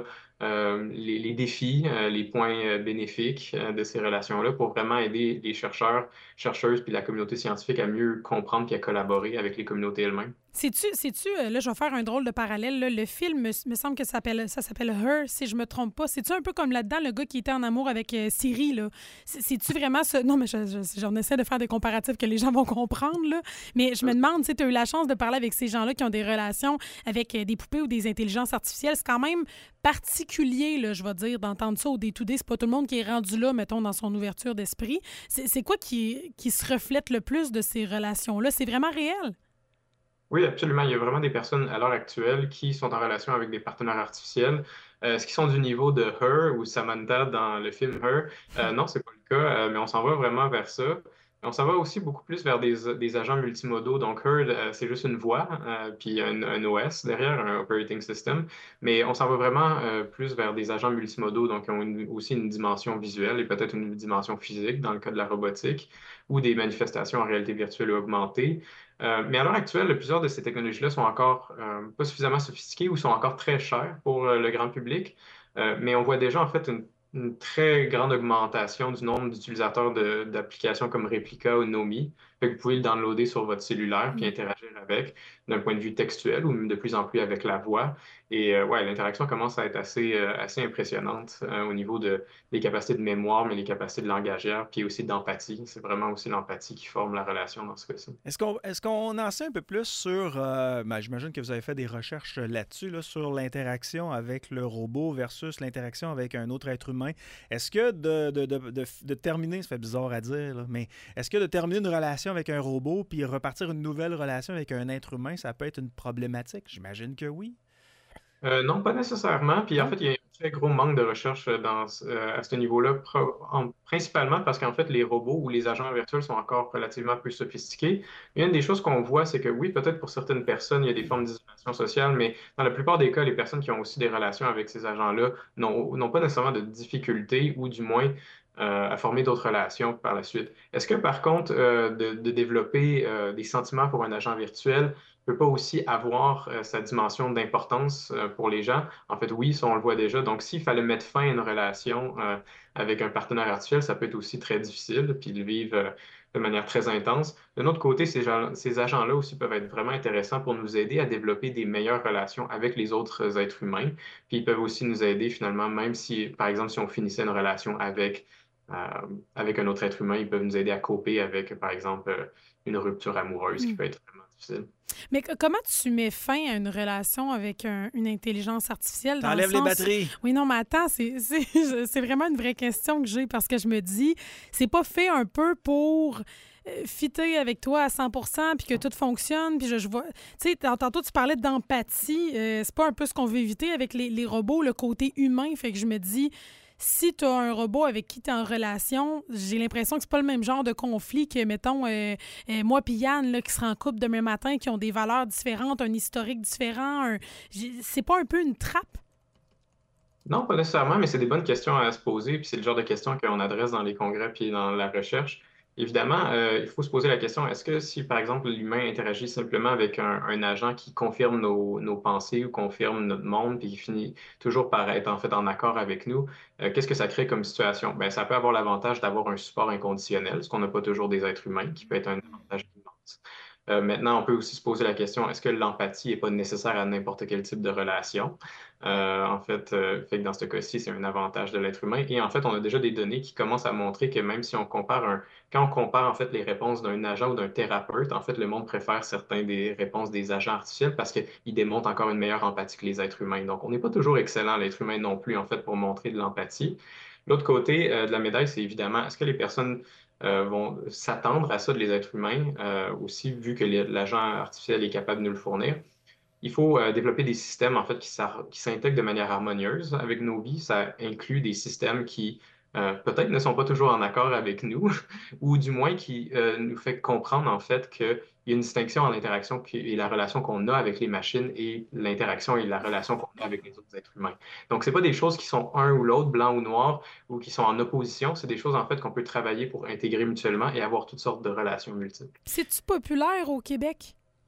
les défis, les points bénéfiques de ces relations-là pour vraiment aider les chercheurs, chercheuses puis la communauté scientifique à mieux comprendre puis à collaborer avec les communautés elles-mêmes. Là, je vais faire un drôle de parallèle. Là. Le film, me semble que ça s'appelle Her, si je me trompe pas. C'est-tu un peu comme là-dedans, le gars qui était en amour avec Siri, là? C'est-tu vraiment ce... Non, mais j'en essaie de faire des comparatifs que les gens vont comprendre, là. Mais je me demande, tu as eu la chance de parler avec ces gens-là qui ont des relations avec des poupées ou des intelligences artificielles. C'est quand même particulier, là, je vais dire, d'entendre ça au day-to-day. C'est pas tout le monde qui est rendu là, mettons, dans son ouverture d'esprit. C'est quoi qui se reflète le plus de ces relations-là? C'est vraiment réel? Oui, absolument. Il y a vraiment des personnes à l'heure actuelle qui sont en relation avec des partenaires artificiels. Est-ce qu'ils sont du niveau de Her ou Samantha dans le film Her? Non, c'est pas le cas, mais on s'en va vraiment vers ça. On s'en va aussi beaucoup plus vers des agents multimodaux. Donc, Her, c'est juste une voix, puis un OS derrière, un operating system. Mais on s'en va vraiment plus vers des agents multimodaux, donc qui ont aussi une dimension visuelle et peut-être une dimension physique dans le cas de la robotique, ou des manifestations en réalité virtuelle ou augmentée. Mais à l'heure actuelle, plusieurs de ces technologies-là sont encore pas suffisamment sophistiquées ou sont encore très chères pour le grand public. Mais on voit déjà en fait une très grande augmentation du nombre d'utilisateurs d'applications comme Replica ou Nomi. Fait que vous pouvez le downloader sur votre cellulaire puis interagir avec d'un point de vue textuel ou de plus en plus avec la voix. Et ouais, l'interaction commence à être assez impressionnante au niveau des capacités de mémoire, mais les capacités de langagière, puis aussi d'empathie. C'est vraiment aussi l'empathie qui forme la relation dans ce cas-ci. Est-ce qu'on en sait un peu plus sur... j'imagine que vous avez fait des recherches là-dessus, là, sur l'interaction avec le robot versus l'interaction avec un autre être humain. Est-ce que de terminer, ça fait bizarre à dire, là, mais est-ce que de terminer une relation avec un robot puis repartir une nouvelle relation avec un être humain, ça peut être une problématique? J'imagine que oui. Non, pas nécessairement. Puis en Non? fait, il y a un très gros manque de recherche à ce niveau-là, principalement parce qu'en fait, les robots ou les agents virtuels sont encore relativement peu sophistiqués. Et une des choses qu'on voit, c'est que oui, peut-être pour certaines personnes, il y a des formes d'isolation sociale, mais dans la plupart des cas, les personnes qui ont aussi des relations avec ces agents-là n'ont pas nécessairement de difficultés ou du moins à former d'autres relations par la suite. Est-ce que par contre, de développer des sentiments pour un agent virtuel, peut pas aussi avoir sa dimension d'importance pour les gens. En fait, oui, ça, on le voit déjà. Donc, s'il fallait mettre fin à une relation avec un partenaire artificiel, ça peut être aussi très difficile, puis le vivre de manière très intense. D'un autre côté, ces agents-là aussi peuvent être vraiment intéressants pour nous aider à développer des meilleures relations avec les autres êtres humains. Puis ils peuvent aussi nous aider finalement, même si, par exemple, si on finissait une relation euh, avec un autre être humain, ils peuvent nous aider à coper avec, par exemple, une rupture amoureuse qui peut être vraiment difficile. Mais comment tu mets fin à une relation avec une intelligence artificielle? T'enlèves les batteries. Oui, non, mais attends, c'est vraiment une vraie question que j'ai parce que je me dis, c'est pas fait un peu pour fitter avec toi à 100% puis que tout fonctionne, puis je vois... Tu sais, tantôt, tu parlais d'empathie. C'est pas un peu ce qu'on veut éviter avec les robots, le côté humain. Fait que je me dis... Si tu as un robot avec qui tu es en relation, j'ai l'impression que c'est pas le même genre de conflit que, mettons, moi puis Yann, là, qui sera en couple demain matin, qui ont des valeurs différentes, un historique différent. C'est pas un peu une trappe? Non, pas nécessairement, mais c'est des bonnes questions à se poser, puis c'est le genre de questions qu'on adresse dans les congrès puis dans la recherche. Évidemment, il faut se poser la question, est-ce que si, par exemple, l'humain interagit simplement avec un agent qui confirme nos pensées ou confirme notre monde, puis qui finit toujours par être en fait en accord avec nous, qu'est-ce que ça crée comme situation? Ben, ça peut avoir l'avantage d'avoir un support inconditionnel, ce qu'on n'a pas toujours des êtres humains, qui peut être un avantage immense. Maintenant, on peut aussi se poser la question, est-ce que l'empathie n'est pas nécessaire à n'importe quel type de relation? En fait, fait que dans ce cas-ci, c'est un avantage de l'être humain. Et en fait, on a déjà des données qui commencent à montrer que même si on compare quand on compare en fait les réponses d'un agent ou d'un thérapeute, en fait, le monde préfère certaines des réponses des agents artificiels parce qu'ils démontrent encore une meilleure empathie que les êtres humains. Donc, on n'est pas toujours excellent, l'être humain non plus, en fait, pour montrer de l'empathie. L'autre côté de la médaille, c'est évidemment, est-ce que les personnes vont s'attendre à ça de les êtres humains aussi, vu que l'agent artificiel est capable de nous le fournir? Il faut développer des systèmes en fait qui s'intègrent de manière harmonieuse avec nos vies. Ça inclut des systèmes qui peut-être ne sont pas toujours en accord avec nous, ou du moins qui nous fait comprendre en fait qu'il y a une distinction entre l'interaction et la relation qu'on a avec les machines et l'interaction et la relation qu'on a avec les autres êtres humains. Donc, c'est pas des choses qui sont un ou l'autre, blanc ou noir, ou qui sont en opposition. C'est des choses en fait qu'on peut travailler pour intégrer mutuellement et avoir toutes sortes de relations multiples. C'est-tu populaire au Québec?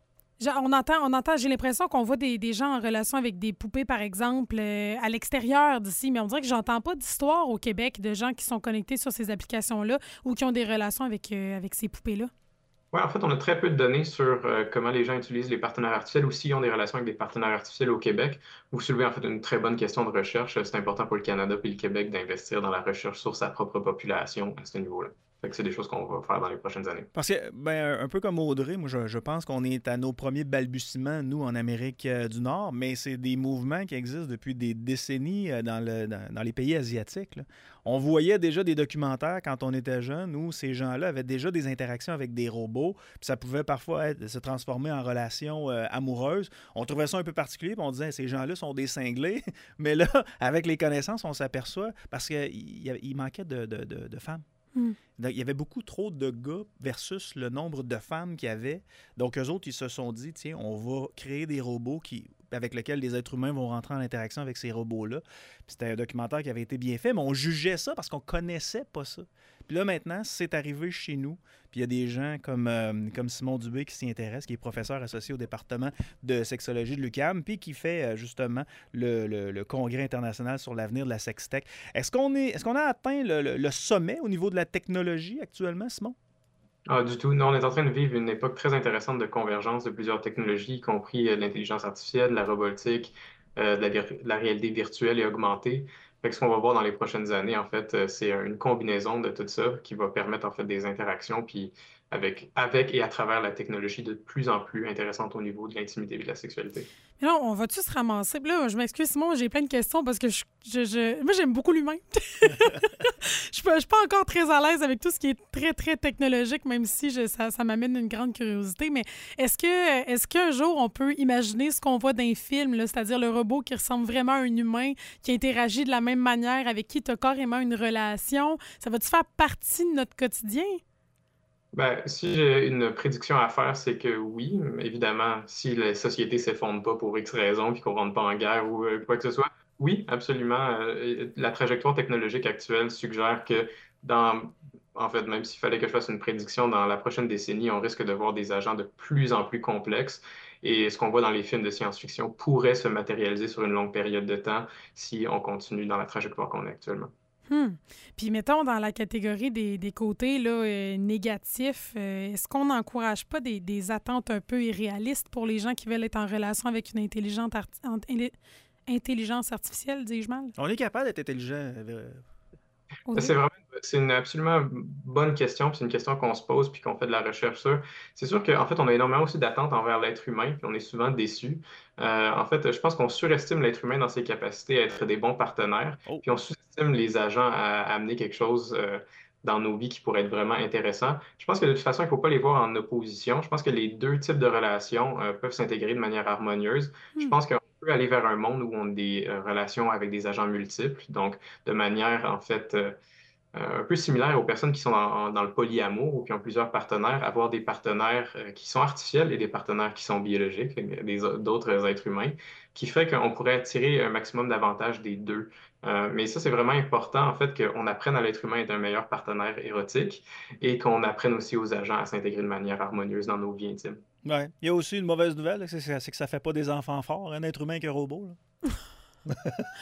On entend, j'ai l'impression qu'on voit des gens en relation avec des poupées, par exemple, à l'extérieur d'ici, mais on dirait que j'entends pas d'histoire au Québec de gens qui sont connectés sur ces applications-là ou qui ont des relations avec ces poupées-là. Oui, en fait, on a très peu de données sur comment les gens utilisent les partenaires artificiels ou s'ils ont des relations avec des partenaires artificiels au Québec. Vous soulevez en fait une très bonne question de recherche. C'est important pour le Canada et le Québec d'investir dans la recherche sur sa propre population à ce niveau-là. Fait que c'est des choses qu'on va faire dans les prochaines années. Parce que, un peu comme Audrey, moi, je pense qu'on est à nos premiers balbutiements, nous, en Amérique du Nord, mais c'est des mouvements qui existent depuis des décennies dans les pays asiatiques, là. On voyait déjà des documentaires quand on était jeune où ces gens-là avaient déjà des interactions avec des robots, puis ça pouvait parfois se transformer en relations amoureuses. On trouvait ça un peu particulier, puis on disait, ces gens-là sont des cinglés, mais là, avec les connaissances, on s'aperçoit, parce qu'il manquait de femmes. Donc, il y avait beaucoup trop de gars versus le nombre de femmes qu'il y avait. Donc, eux autres, ils se sont dit, tiens, on va créer des robots avec lesquels les êtres humains vont rentrer en interaction avec ces robots-là. Puis c'était un documentaire qui avait été bien fait, mais on jugeait ça parce qu'on connaissait pas ça. Puis là, maintenant, c'est arrivé chez nous. Puis il y a des gens comme Simon Dubé qui s'y intéresse, qui est professeur associé au département de sexologie de l'UQAM, puis qui fait justement le congrès international sur l'avenir de la sextech. Est-ce qu'on a atteint le sommet au niveau de la technologie actuellement, Simon? Ah, du tout. Non, on est en train de vivre une époque très intéressante de convergence de plusieurs technologies, y compris de l'intelligence artificielle, de la robotique, de la réalité virtuelle et augmentée. Fait que ce qu'on va voir dans les prochaines années, en fait, c'est une combinaison de tout ça qui va permettre en fait des interactions, puis avec et à travers la technologie de plus en plus intéressante au niveau de l'intimité et de la sexualité. Mais là, on va-tu se ramasser? Puis là, je m'excuse, Simon, j'ai plein de questions parce que moi, j'aime beaucoup l'humain. Je suis pas encore très à l'aise avec tout ce qui est très, très technologique, même si ça m'amène une grande curiosité. Mais est-ce qu'un jour, on peut imaginer ce qu'on voit dans les films, là, c'est-à-dire le robot qui ressemble vraiment à un humain, qui interagit de la même manière, avec qui tu as carrément une relation? Ça va-tu faire partie de notre quotidien? Ben, si j'ai une prédiction à faire, c'est que oui, évidemment, si la société ne s'effondre pas pour X raisons puis qu'on ne rentre pas en guerre ou quoi que ce soit, oui, absolument. La trajectoire technologique actuelle suggère que en fait, même s'il fallait que je fasse une prédiction, dans la prochaine décennie, on risque de voir des agents de plus en plus complexes. Et ce qu'on voit dans les films de science-fiction pourrait se matérialiser sur une longue période de temps si on continue dans la trajectoire qu'on est actuellement. Puis mettons dans la catégorie des côtés là, négatifs, est-ce qu'on n'encourage pas des attentes un peu irréalistes pour les gens qui veulent être en relation avec une intelligence artificielle, dis-je mal? On est capable d'être intelligent. C'est une absolument bonne question, puis c'est une question qu'on se pose puis qu'on fait de la recherche sur. C'est sûr qu'en fait, on a énormément aussi d'attentes envers l'être humain, puis on est souvent déçus. En fait, je pense qu'on surestime l'être humain dans ses capacités à être des bons partenaires, puis on sous-estime les agents à amener quelque chose dans nos vies qui pourrait être vraiment intéressant. Je pense que de toute façon, il ne faut pas les voir en opposition. Je pense que les deux types de relations peuvent s'intégrer de manière harmonieuse. Je pense qu'on peut aller vers un monde où on a des relations avec des agents multiples, donc de manière, en fait, un peu similaire aux personnes qui sont dans le polyamour ou qui ont plusieurs partenaires, avoir des partenaires qui sont artificiels et des partenaires qui sont biologiques, d'autres êtres humains, qui fait qu'on pourrait attirer un maximum d'avantages des deux. Mais ça, c'est vraiment important, en fait, qu'on apprenne à l'être humain à être un meilleur partenaire érotique et qu'on apprenne aussi aux agents à s'intégrer de manière harmonieuse dans nos vies intimes. Ouais. Il y a aussi une mauvaise nouvelle, c'est que ça ne fait pas des enfants forts, un être humain qu'un robot. Là.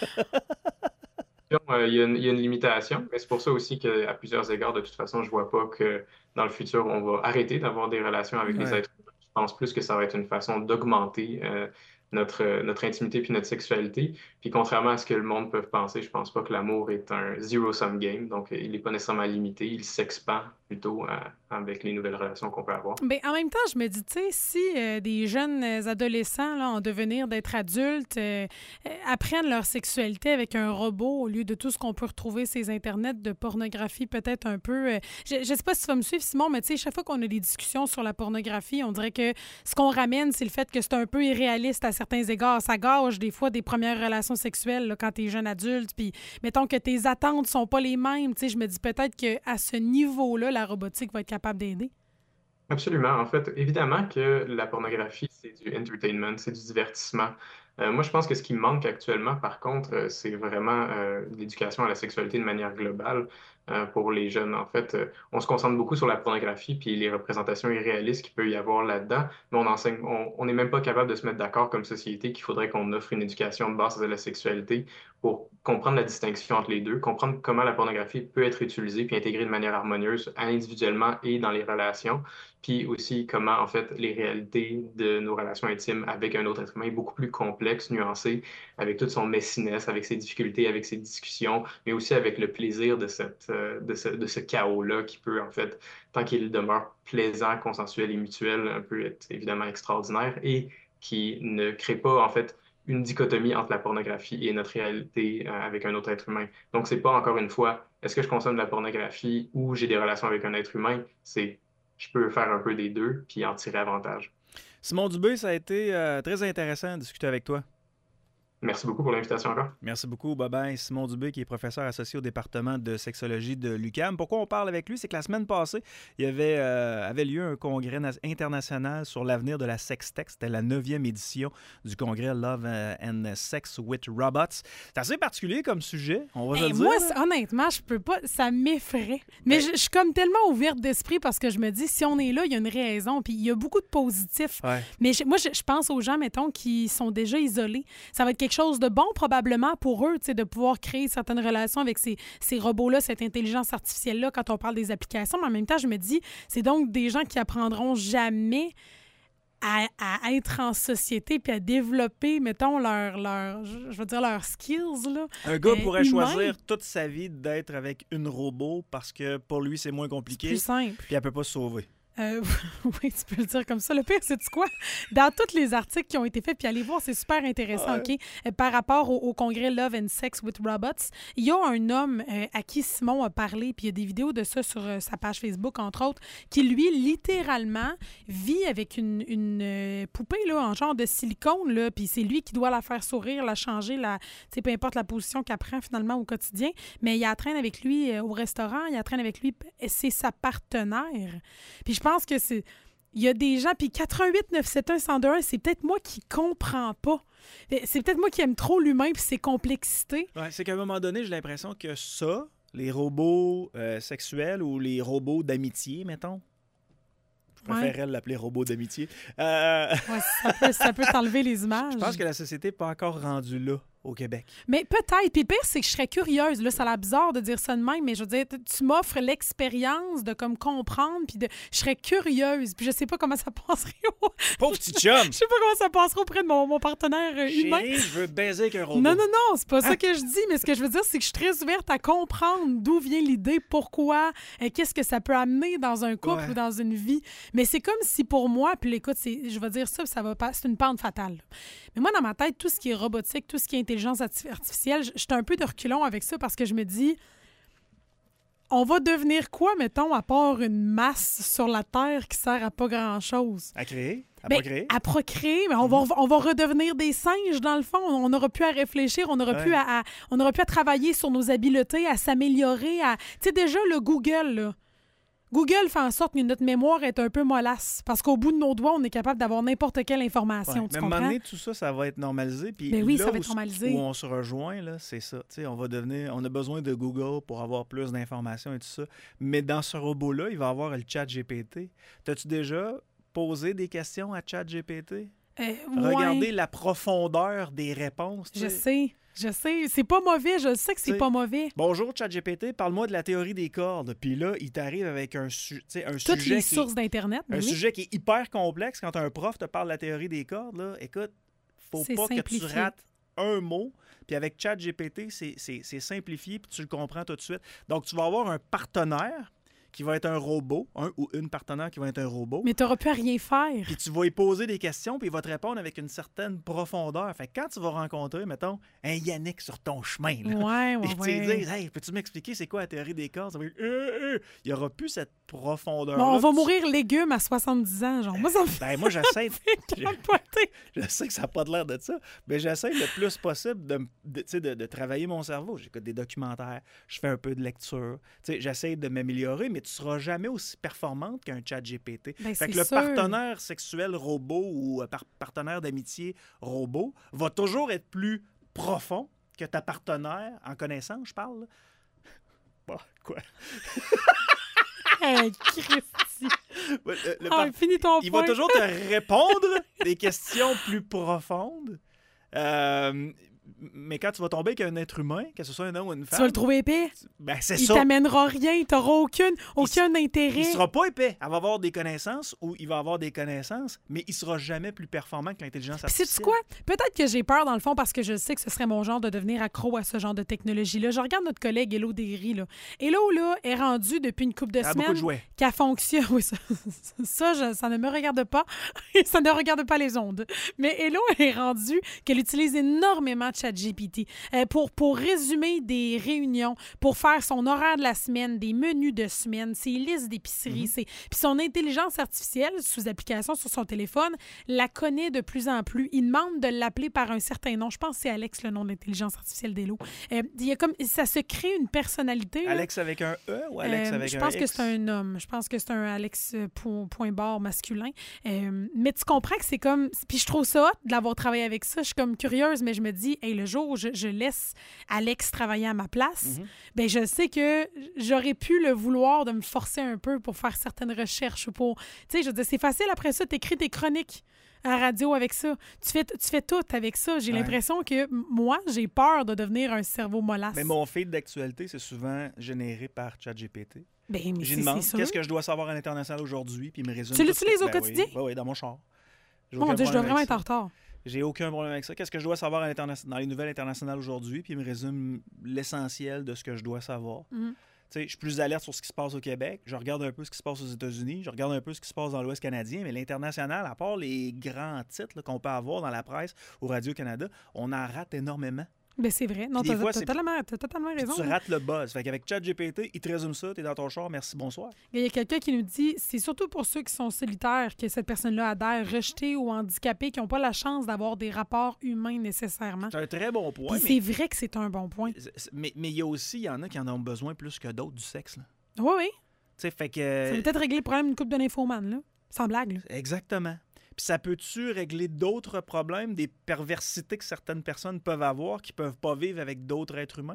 Il y a une limitation, mais c'est pour ça aussi qu'à plusieurs égards, de toute façon, je ne vois pas que dans le futur, on va arrêter d'avoir des relations avec les êtres humains. Je pense plus que ça va être une façon d'augmenter notre intimité puis notre sexualité. Puis contrairement à ce que le monde peut penser, je pense pas que l'amour est un zero-sum game, donc il n'est pas nécessairement limité, il s'expand plutôt avec les nouvelles relations qu'on peut avoir. Bien, en même temps, je me dis, tu sais, si des jeunes adolescents là, en devenir d'être adultes apprennent leur sexualité avec un robot au lieu de tout ce qu'on peut retrouver sur les internets de pornographie peut-être un peu... je ne sais pas si tu vas me suivre, Simon, mais tu sais, chaque fois qu'on a des discussions sur la pornographie, on dirait que ce qu'on ramène, c'est le fait que c'est un peu irréaliste à certains égards. Ça gâche des fois des premières relations sexuelles là, quand tu es jeune adulte, puis mettons que tes attentes sont pas les mêmes. Tu sais, je me dis peut-être qu'à ce niveau-là, la robotique va être capable d'aider. Absolument. En fait, évidemment que la pornographie, c'est du entertainment, c'est du divertissement. Moi, je pense que ce qui manque actuellement, par contre, c'est vraiment l'éducation à la sexualité de manière globale pour les jeunes. En fait, on se concentre beaucoup sur la pornographie puis les représentations irréalistes qu'il peut y avoir là-dedans, mais on n'est même pas capable de se mettre d'accord comme société qu'il faudrait qu'on offre une éducation de base à la sexualité pour comprendre la distinction entre les deux, comprendre comment la pornographie peut être utilisée puis intégrée de manière harmonieuse individuellement et dans les relations puis aussi comment, en fait, les réalités de nos relations intimes avec un autre être humain est beaucoup plus complexe, nuancé, avec toute son messiness, avec ses difficultés, avec ses discussions, mais aussi avec le plaisir de ce chaos-là qui peut, en fait, tant qu'il demeure plaisant, consensuel et mutuel, peut être évidemment extraordinaire et qui ne crée pas, en fait, une dichotomie entre la pornographie et notre réalité avec un autre être humain. Donc, c'est pas encore une fois, est-ce que je consomme de la pornographie ou j'ai des relations avec un être humain? C'est je peux faire un peu des deux puis en tirer avantage. Simon Dubé, ça a été très intéressant de discuter avec toi. Merci beaucoup pour l'invitation encore. Merci beaucoup, bye-bye. Simon Dubé, qui est professeur associé au département de sexologie de l'UQAM. Pourquoi on parle avec lui? C'est que la semaine passée, il y avait lieu un congrès international sur l'avenir de la sextech. C'était la 9e édition du congrès Love and Sex with Robots. C'est assez particulier comme sujet, on va se le dire. Moi, honnêtement, je peux pas... Ça m'effraie. Mais je suis comme tellement ouverte d'esprit parce que je me dis, si on est là, il y a une raison. Puis il y a beaucoup de positifs. Ouais. Mais moi, je pense aux gens, mettons, qui sont déjà isolés. Ça va être quelque chose de bon probablement pour eux, de pouvoir créer certaines relations avec ces robots-là, cette intelligence artificielle-là quand on parle des applications. Mais en même temps, je me dis, c'est donc des gens qui apprendront jamais à être en société puis à développer, mettons, je veux dire, leurs skills. Là, un gars pourrait humains. choisir toute sa vie d'être avec une robot parce que pour lui, c'est moins compliqué. C'est plus simple. Puis elle peut pas se sauver. Oui, tu peux le dire comme ça. Le pire, c'est quoi? Dans tous les articles qui ont été faits, puis allez voir, c'est super intéressant, OK? Par rapport au congrès Love and Sex with Robots, il y a un homme à qui Simon a parlé, puis il y a des vidéos de ça sur sa page Facebook, entre autres, qui, lui, littéralement, vit avec une poupée, là, en genre de silicone, là, puis c'est lui qui doit la faire sourire, la changer, peu importe la position qu'elle prend, finalement, au quotidien, mais il la traîne avec lui au restaurant, il la traîne avec lui, c'est sa partenaire. Puis je pense que c'est... Il y a des gens... Puis 88 971 1021, c'est peut-être moi qui comprends pas. C'est peut-être moi qui aime trop l'humain puis ses complexités. Ouais, c'est qu'à un moment donné, j'ai l'impression que ça, les robots sexuels ou les robots d'amitié, mettons, je préférerais l'appeler robot d'amitié. Ouais, ça peut t'enlever les images. Je pense que la société n'est pas encore rendue là au Québec. Mais peut-être. Puis le pire, c'est que je serais curieuse. Là, ça a l'air bizarre de dire ça de même, mais je veux dire, tu m'offres l'expérience de comme comprendre, puis je serais curieuse. Puis je sais pas comment ça passerait. Pauvre petit chum! Je sais pas comment ça passerait auprès de mon partenaire humain. Chérie, je veux baiser avec un robot. Non, c'est pas ça que je dis. Mais ce que je veux dire, c'est que je suis très ouverte à comprendre d'où vient l'idée, pourquoi, qu'est-ce que ça peut amener dans un couple ou dans une vie. Mais c'est comme si pour moi, puis écoute, je vais dire ça, ça va pas, c'est une pente fatale. Mais moi, dans ma tête, tout ce qui est robotique, tout ce qui est intelligence artificielle, j'étais un peu de reculons avec ça parce que je me dis, on va devenir quoi, mettons, à part une masse sur la Terre qui sert à pas grand-chose? À créer? À procréer, mais on va redevenir des singes, dans le fond. On n'aura plus à réfléchir, on n'aura plus à travailler sur nos habiletés, à s'améliorer. Tu sais, déjà, le Google, là, Google fait en sorte que notre mémoire est un peu mollasse parce qu'au bout de nos doigts, on est capable d'avoir n'importe quelle information. Tu mais à un comprends? moment donné, tout ça, ça va être normalisé. Puis oui, là ça va être normalisé. Où on se rejoint, là, c'est ça. T'sais, on a besoin de Google pour avoir plus d'informations et tout ça. Mais dans ce robot-là, il va avoir le chat GPT. T'as-tu déjà posé des questions à chat GPT? Regardez la profondeur des réponses. Je sais. C'est pas mauvais. Je sais que c'est pas mauvais. Bonjour, ChatGPT, parle-moi de la théorie des cordes. Puis là, il t'arrive avec un sujet. Toutes les sources d'Internet. Sujet qui est hyper complexe. Quand un prof te parle de la théorie des cordes, là, écoute, faut pas simplifié. Que tu rates un mot. Puis avec ChatGPT, c'est simplifié, puis tu le comprends tout de suite. Donc, tu vas avoir un partenaire qui va être un robot, un ou une partenaire qui va être un robot. Mais tu n'auras plus à rien faire. Puis tu vas lui poser des questions, puis il va te répondre avec une certaine profondeur. Fait que quand tu vas rencontrer, mettons, un Yannick sur ton chemin, là, et tu lui dis, hey, peux-tu m'expliquer c'est quoi la théorie des cordes? Ça va dire, il n'y aura plus cette profondeur. Bon, on va mourir légumes à 70 ans, genre. Moi, ça me fait... moi, j'essaie... Je sais que ça n'a pas l'air de ça, mais j'essaie le plus possible de travailler mon cerveau. J'écoute des documentaires, je fais un peu de lecture. J'essaie de m'améliorer, mais mais tu ne seras jamais aussi performante qu'un chat GPT. Ben, Fait que c'est le sûr. partenaire sexuel robot ou partenaire d'amitié robot va toujours être plus profond que ta partenaire en connaissance, je parle. Là. Bon, quoi? Hey, Christy. Le Ah, finis ton il point. va toujours te répondre des questions plus profondes. Mais quand tu vas tomber avec un être humain, que ce soit un homme ou une Tu femme, vas le trouver épais. ben c'est Il ça. t'amènera rien. Tu n'auras aucun Il intérêt. sera pas épais. Elle va avoir des connaissances ou il va avoir des connaissances, mais il sera jamais plus performant que l'intelligence Puis artificielle. sais-tu quoi? Peut-être que j'ai peur, dans le fond, parce que je sais que ce serait mon genre de devenir accro à ce genre de technologie-là. Je regarde notre collègue Hello Derry, là. Hello, là, est rendue depuis une couple de Elle a beaucoup de semaines jouets. qu'elle fonctionne. Oui, ça ne me regarde pas. Ça ne regarde pas les ondes. Mais Hello est rendue qu'elle utilise énormément ChatGPT pour résumer des réunions, pour faire son horaire de la semaine, des menus de semaine, ses listes d'épicerie. Puis son intelligence artificielle, sous application sur son téléphone, la connaît de plus en plus. Il demande de l'appeler par un certain nom. Je pense que c'est Alex, le nom de l'intelligence artificielle d'Hello. Il y a comme, ça se crée une personnalité. Là. Alex avec un E ou Alex avec un X? Je pense que c'est un homme. Je pense que c'est un Alex point barre masculin. Mais tu comprends que c'est comme... Puis je trouve ça hot de l'avoir travaillé avec ça. Je suis comme curieuse, mais je me dis, hey, le jour où je laisse Alex travailler à ma place, ben je sais que j'aurais pu le vouloir de me forcer un peu pour faire certaines recherches. Pour, tu sais, je veux dire, c'est facile après ça, t'écris tes chroniques à la radio avec ça. Tu fais tout avec ça. J'ai l'impression que moi, j'ai peur de devenir un cerveau mollasse. Mais mon feed d'actualité, c'est souvent généré par ChatGPT. Ben, mais J'y c'est demande sûr. qu'est-ce que je dois savoir à l'international aujourd'hui, puis il me résume. Tu tout l'utilises ce que- au quotidien? Oui, oui, dans mon char. J'ai Mon aucun Dieu, je dois problème vraiment avec être en ça. retard. J'ai aucun problème avec ça. Qu'est-ce que je dois savoir dans les nouvelles internationales aujourd'hui, puis il me résume l'essentiel de ce que je dois savoir. Mhm. Tu sais, je suis plus alerte sur ce qui se passe au Québec. Je regarde un peu ce qui se passe aux États-Unis. Je regarde un peu ce qui se passe dans l'Ouest canadien. Mais l'international, à part les grands titres là, qu'on peut avoir dans la presse ou Radio-Canada, on en rate énormément. Ben, c'est vrai. Non, Puis des t'as fois, c'est- t'as totalement Puis raison. tu là. rates le buzz. Fait qu'avec ChatGPT, il te résume ça, t'es dans ton char, merci, bonsoir. Il y a quelqu'un qui nous dit c'est surtout pour ceux qui sont solitaires que cette personne-là adhère, rejetés ou handicapés, qui n'ont pas la chance d'avoir des rapports humains nécessairement. C'est un très bon point. Puis c'est vrai que c'est un bon point. Mais il y a aussi, il y en a qui en ont besoin plus que d'autres du sexe. Là. Oui, oui. Tu sais, fait Ça va que. peut-être régler le problème d'une couple de nymphomane, là. Sans blague, là. Exactement. Puis ça peut-tu régler d'autres problèmes, des perversités que certaines personnes peuvent avoir qui peuvent pas vivre avec d'autres êtres humains?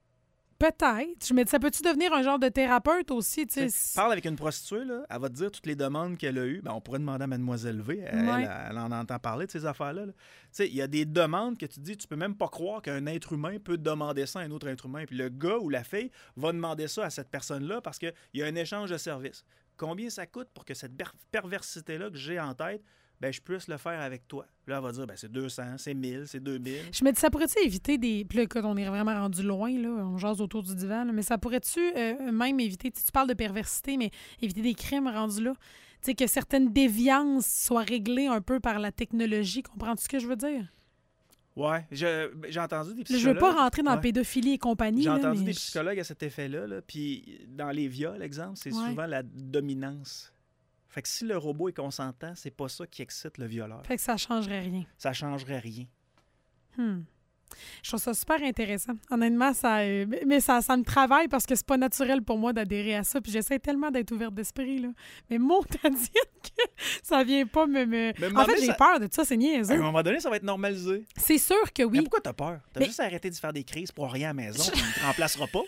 Peut-être. Mais ça peut-tu devenir un genre de thérapeute aussi, tu T'sais, sais? parle avec une prostituée, là, elle va te dire toutes les demandes qu'elle a eues. Ben, on pourrait demander à Mademoiselle V, elle en entend parler de ces affaires-là. Tu sais, il y a des demandes que tu dis, tu peux même pas croire qu'un être humain peut demander ça à un autre être humain. Puis le gars ou la fille va demander ça à cette personne-là parce qu'il y a un échange de services. Combien ça coûte pour que cette perversité-là que j'ai en tête, ben, je puisse le faire avec toi? Puis là, elle va dire, ben, c'est 200, c'est 1000, c'est 2000. Je me dis, ça pourrait-tu éviter des... Puis là, écoute, on est vraiment rendu loin, là, on jase autour du divan, là, mais ça pourrait-tu même éviter... Tu parles de perversité, mais éviter des crimes rendus là? Tu sais, que certaines déviances soient réglées un peu par la technologie. Comprends-tu ce que je veux dire? Ouais, j'ai entendu des Là, psychologues. je veux pas rentrer dans la Ouais. pédophilie et compagnie. J'ai là, entendu mais des psychologues à cet effet-là. Là, puis dans les viols, exemple, c'est Ouais. souvent la dominance. Fait que si le robot est consentant, c'est pas ça qui excite le violeur. Fait que ça changerait rien. Ça changerait rien. Je trouve ça super intéressant. Honnêtement, mais ça me travaille parce que c'est pas naturel pour moi d'adhérer à ça. Puis j'essaie tellement d'être ouverte d'esprit, là. Mais mot t'as dit que ça vient pas me... Mais En fait, maman, j'ai ça- peur de ça, c'est À un niaiseux. moment donné, ça va être normalisé. C'est sûr que Mais oui. pourquoi t'as peur? T'as Mais- juste arrêté de faire des crises pour rien à la maison, puis il ne te remplacera pas.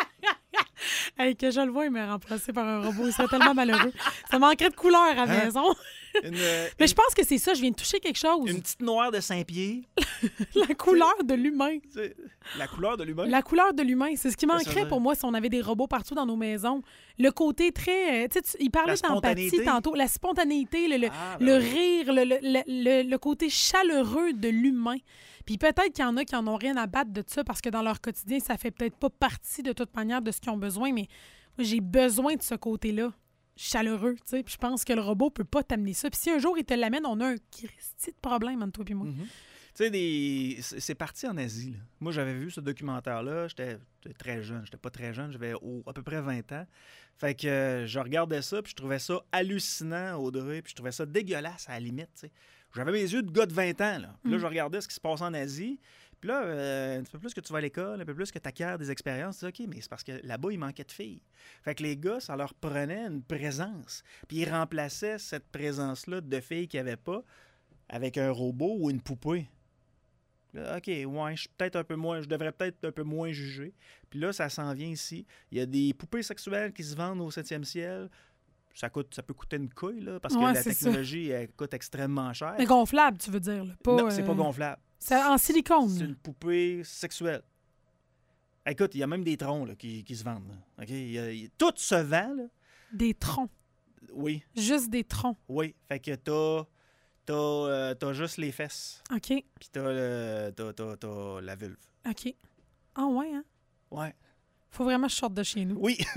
Hey, que je le vois, il me remplacé par un robot. Il serait tellement malheureux. Ça manquerait de couleur à la Hein? maison. Une, Mais je pense que c'est ça. Je viens de toucher quelque chose. une petite noire de 5 pieds. La couleur de l'humain. Tu sais, la couleur de l'humain. La couleur de l'humain. C'est ce qui Ça manquerait veut pour moi si on avait des robots partout dans nos maisons. Le côté très... tu sais, il parlait La d'empathie spontanéité. tantôt. La spontanéité, Ah, le ben rire, le côté chaleureux de l'humain. Puis peut-être qu'il y en a qui en ont rien à battre de ça parce que dans leur quotidien, ça fait peut-être pas partie de toute manière de ce qu'ils ont besoin, mais moi, j'ai besoin de ce côté-là chaleureux, tu sais. Puis je pense que le robot peut pas t'amener ça. Puis si un jour il te l'amène, on a un christi de problème entre toi et moi. Mhm. Tu sais, c'est parti en Asie. Là. Moi, j'avais vu ce documentaire-là. J'étais très jeune. J'étais pas très jeune. J'avais à peu près 20 ans. Fait que je regardais ça, puis je trouvais ça hallucinant, Audrey, puis je trouvais ça dégueulasse à la limite, tu sais. J'avais mes yeux de gars de 20 ans, là. Puis là, je regardais ce qui se passe en Asie, Puis là, un petit peu plus que tu vas à l'école, un peu plus que tu acquiers des expériences, tu dis, OK, mais c'est parce que là-bas, il manquait de filles. Fait que les gars, ça leur prenait une présence. Puis ils remplaçaient cette présence-là de filles qu'il n'y avait pas avec un robot ou une poupée. Là, OK, ouais, je devrais peut-être un peu moins juger. Puis là, ça s'en vient ici. Il y a des poupées sexuelles qui se vendent au 7e ciel. Ça peut coûter une couille, là, parce que Ouais, la c'est technologie elle coûte extrêmement cher. Mais gonflable, tu veux dire. Là. Pas, Non, c'est pas gonflable. C'est en silicone. C'est une poupée sexuelle. Écoute, il y a même des troncs là, qui se vendent. Là. OK? Tout se vend. Là. Des troncs. Oui, Juste des troncs. oui. Fait que t'as juste les fesses. OK. Puis t'as la vulve. OK. Ah ouais, hein? Ouais. Faut vraiment que je sorte de chez nous. Oui.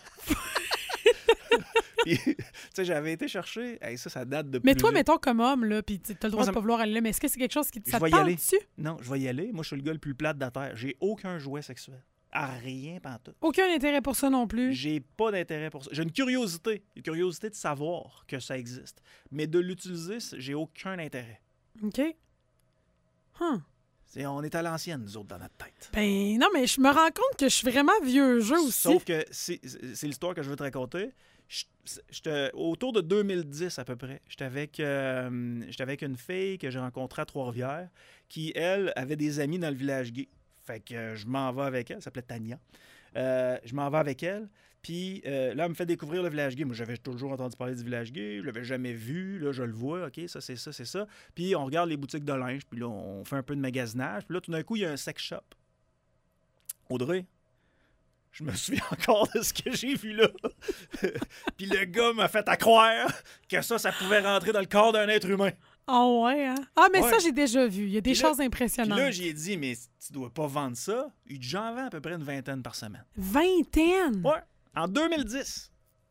Puis, tu sais, j'avais été chercher. Hey, ça date de Mais plus toi, vite. mettons comme homme, là, puis t'as le droit Moi, de ça pas vouloir aller là, mais est-ce que c'est quelque chose qui Je ça te vais y tente aller. dessus? Non, je vais y aller. Moi, je suis le gars le plus plate de la Terre. J'ai aucun jouet sexuel. À rien pantoute. Aucun intérêt pour ça non plus. J'ai pas d'intérêt pour ça. J'ai une curiosité de savoir que ça existe. Mais de l'utiliser, j'ai aucun intérêt. OK. Huh. On est à l'ancienne, nous autres, dans notre tête. Ben non, mais je me rends compte que je suis vraiment vieux jeu aussi. Sauf que c'est l'histoire que je veux te raconter. Autour de 2010 à peu près, j'étais avec une fille que j'ai rencontrée à Trois-Rivières qui, elle, avait des amis dans le village gay. Fait que je m'en vais avec elle, elle s'appelait Tania. Je m'en vais avec elle, puis là, elle me fait découvrir le village gay. Moi, j'avais toujours entendu parler du village gay, je l'avais jamais vu, là, je le vois, OK, ça, c'est ça, c'est ça. Puis on regarde les boutiques de linge, puis là, on fait un peu de magasinage, puis là, tout d'un coup, il y a un sex shop. Audrey, je me souviens encore de ce que j'ai vu là. Puis le gars m'a fait à croire que ça pouvait rentrer dans le corps d'un être humain. Ah ouais, hein? Ah, mais Ouais. ça, j'ai déjà vu. Il y a des Puis là- choses Puis impressionnantes. là, j'ai dit, mais tu dois pas vendre ça. J'en vends à peu près une vingtaine par semaine. Vingtaine! Ouais, en 2010.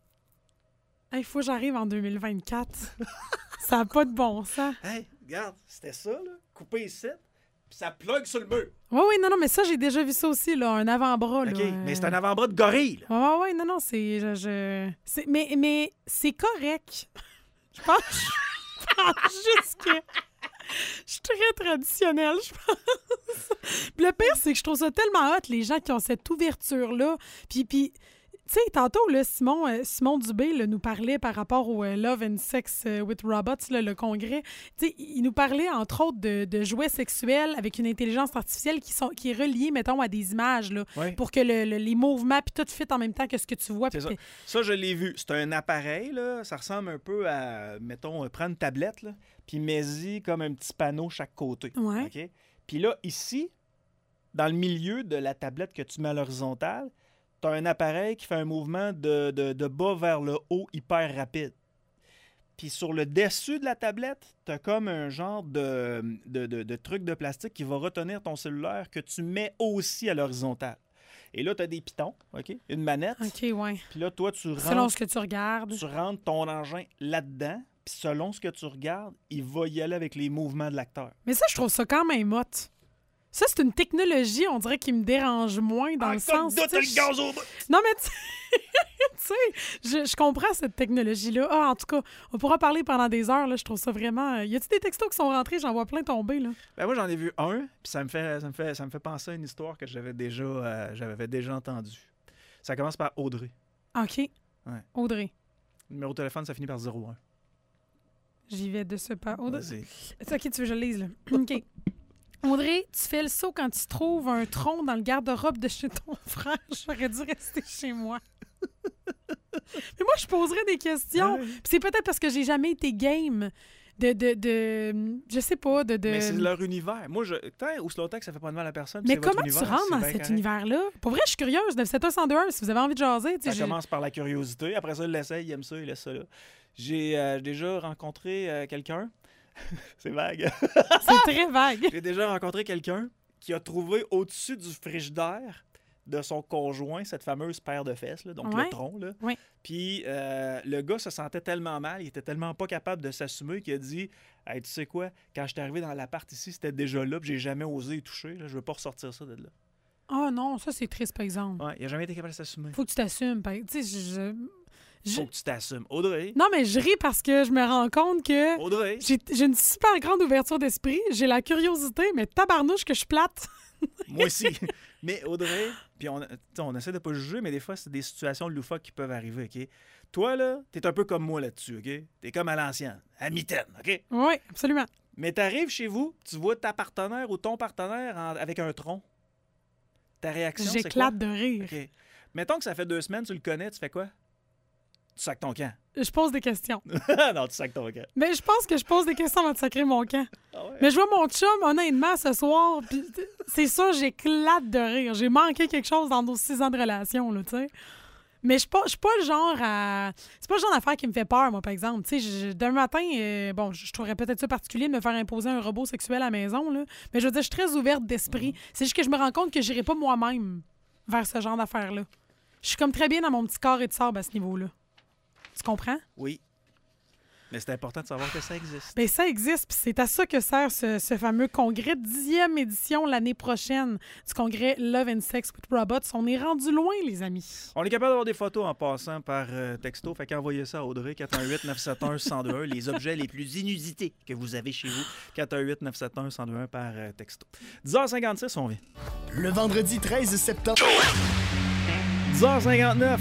Il faut que j'arrive en 2024. Ça n'a pas de bon sens. Hey, regarde, c'était ça, là. Coupé ici, puis ça plug sur le mur. Oui, non, mais ça, j'ai déjà vu ça aussi, là, un avant-bras. OK, là, mais c'est un avant-bras de gorille, là. Oui, non, c'est... Mais c'est correct. Je pense juste que je suis très traditionnelle, je pense. Puis le pire, c'est que je trouve ça tellement hot, les gens qui ont cette ouverture-là. Puis tu sais, tantôt, là, Simon Dubé là, nous parlait par rapport au Love and Sex with Robots, là, le congrès. Tu sais, il nous parlait, entre autres, de jouets sexuels avec une intelligence artificielle qui est reliée, mettons, à des images, là, Ouais. pour que les mouvements puis tout fit en même temps que ce que tu vois. C'est puis ça. Ça, je l'ai vu. C'est un appareil, là. Ça ressemble un peu à, mettons, prendre une tablette, là, puis mets-y comme un petit panneau chaque côté. Ouais. OK? Puis là, ici, dans le milieu de la tablette que tu mets à l'horizontale, tu as un appareil qui fait un mouvement de bas vers le haut hyper rapide. Puis sur le dessus de la tablette, tu as comme un genre de truc de plastique qui va retenir ton cellulaire que tu mets aussi à l'horizontale. Et là, tu as des pitons, OK? Une manette. OK, ouais. Puis là, toi, tu Selon rentres, ce que tu regardes. tu rentres ton engin là-dedans. Puis selon ce que tu regardes, il va y aller avec les mouvements de l'acteur. Mais ça, je trouve ça quand même hot. Ça, c'est une technologie, on dirait, qui me dérange moins dans le sens... T'as tu sais, le gaz au bout! Non, mais tu sais, je comprends cette technologie-là. Ah, en tout cas, on pourra parler pendant des heures, là. Je trouve ça vraiment... Y a-t-il des textos qui sont rentrés? J'en vois plein tomber, là. Ben moi, j'en ai vu un, puis ça me fait penser à une histoire que j'avais déjà entendue. Ça commence par Audrey. OK. Ouais. Audrey. Le numéro de téléphone, ça finit par 01. J'y vais de ce pas. Audrey. Vas-y. OK, tu veux que je le lise, là. OK. Audrey, tu fais le saut quand tu trouves un tronc dans le garde-robe de chez ton frère. J'aurais dû rester chez moi. Mais moi, je poserais des questions. Ouais. Puis c'est peut-être parce que j'ai jamais été game je sais pas, Mais c'est leur univers. Moi, tant aussi longtemps que ça fait pas de mal à personne. Mais c'est votre comment tu univers, rentres c'est dans bien cet correct. univers-là? Pour vrai, je suis curieuse. 971-1021, si vous avez envie de jaser. tu sais, Ça commence par la curiosité. Après ça, il l'essaye, il aime ça, il laisse ça là. J'ai déjà rencontré quelqu'un. C'est vague. C'est très vague. J'ai déjà rencontré quelqu'un qui a trouvé au-dessus du frigidaire de son conjoint cette fameuse paire de fesses, là, donc Ouais. le tronc. Là. Ouais. Puis le gars se sentait tellement mal, il était tellement pas capable de s'assumer qu'il a dit hey, tu sais quoi, quand je suis arrivé dans l'appart ici, c'était déjà là, puis j'ai jamais osé y toucher. Là, je veux pas ressortir ça de là. Oh non, ça, c'est triste, par exemple. Ouais, il a jamais été capable de s'assumer. Faut que tu t'assumes. Tu sais, Faut que tu t'assumes. Audrey. Non, mais je ris parce que je me rends compte que Audrey. j'ai une super grande ouverture d'esprit. J'ai la curiosité, mais tabarnouche que je suis plate. Moi aussi. Mais Audrey, puis on essaie de pas juger, mais des fois, c'est des situations loufoques qui peuvent arriver, OK? Toi, là, t'es un peu comme moi là-dessus, OK? T'es comme à l'ancienne, à mitaine, OK? Oui, absolument. Mais t'arrives chez vous, tu vois ta partenaire ou ton partenaire avec un tronc. Ta réaction, c'est quoi? J'éclate de rire. OK. Mettons que ça fait 2 semaines, tu le connais, tu fais quoi? Tu sacs ton camp. Je pose des questions. Non, tu sacs ton camp. Mais je pense que je pose des questions avant de sacrer mon camp. Ah ouais? Mais je vois mon chum, honnêtement, ce soir, pis c'est sûr, j'éclate de rire. J'ai manqué quelque chose dans nos 6 ans de relation, là, tu sais. Mais je suis pas le genre à... C'est pas le genre d'affaire qui me fait peur, moi, par exemple. Tu sais, d'un matin, je trouverais peut-être ça particulier de me faire imposer un robot sexuel à la maison, là. Mais je veux dire, je suis très ouverte d'esprit. C'est juste que je me rends compte que j'irai pas moi-même vers ce genre d'affaires-là. Je suis comme très bien dans mon petit corps et de sable à ce niveau-là. Tu comprends? Oui. Mais c'est important de savoir que ça existe. Bien, ça existe, puis c'est à ça que sert ce fameux congrès, 10e édition l'année prochaine du congrès Love and Sex with Robots. On est rendu loin, les amis. On est capable d'avoir des photos en passant par texto. Fait qu'envoyez ça à Audrey, 418-971-1021. Les objets les plus inusités que vous avez chez vous, 418-971-1021 par texto. 10h56, on vient. Le vendredi 13 septembre. 10h59.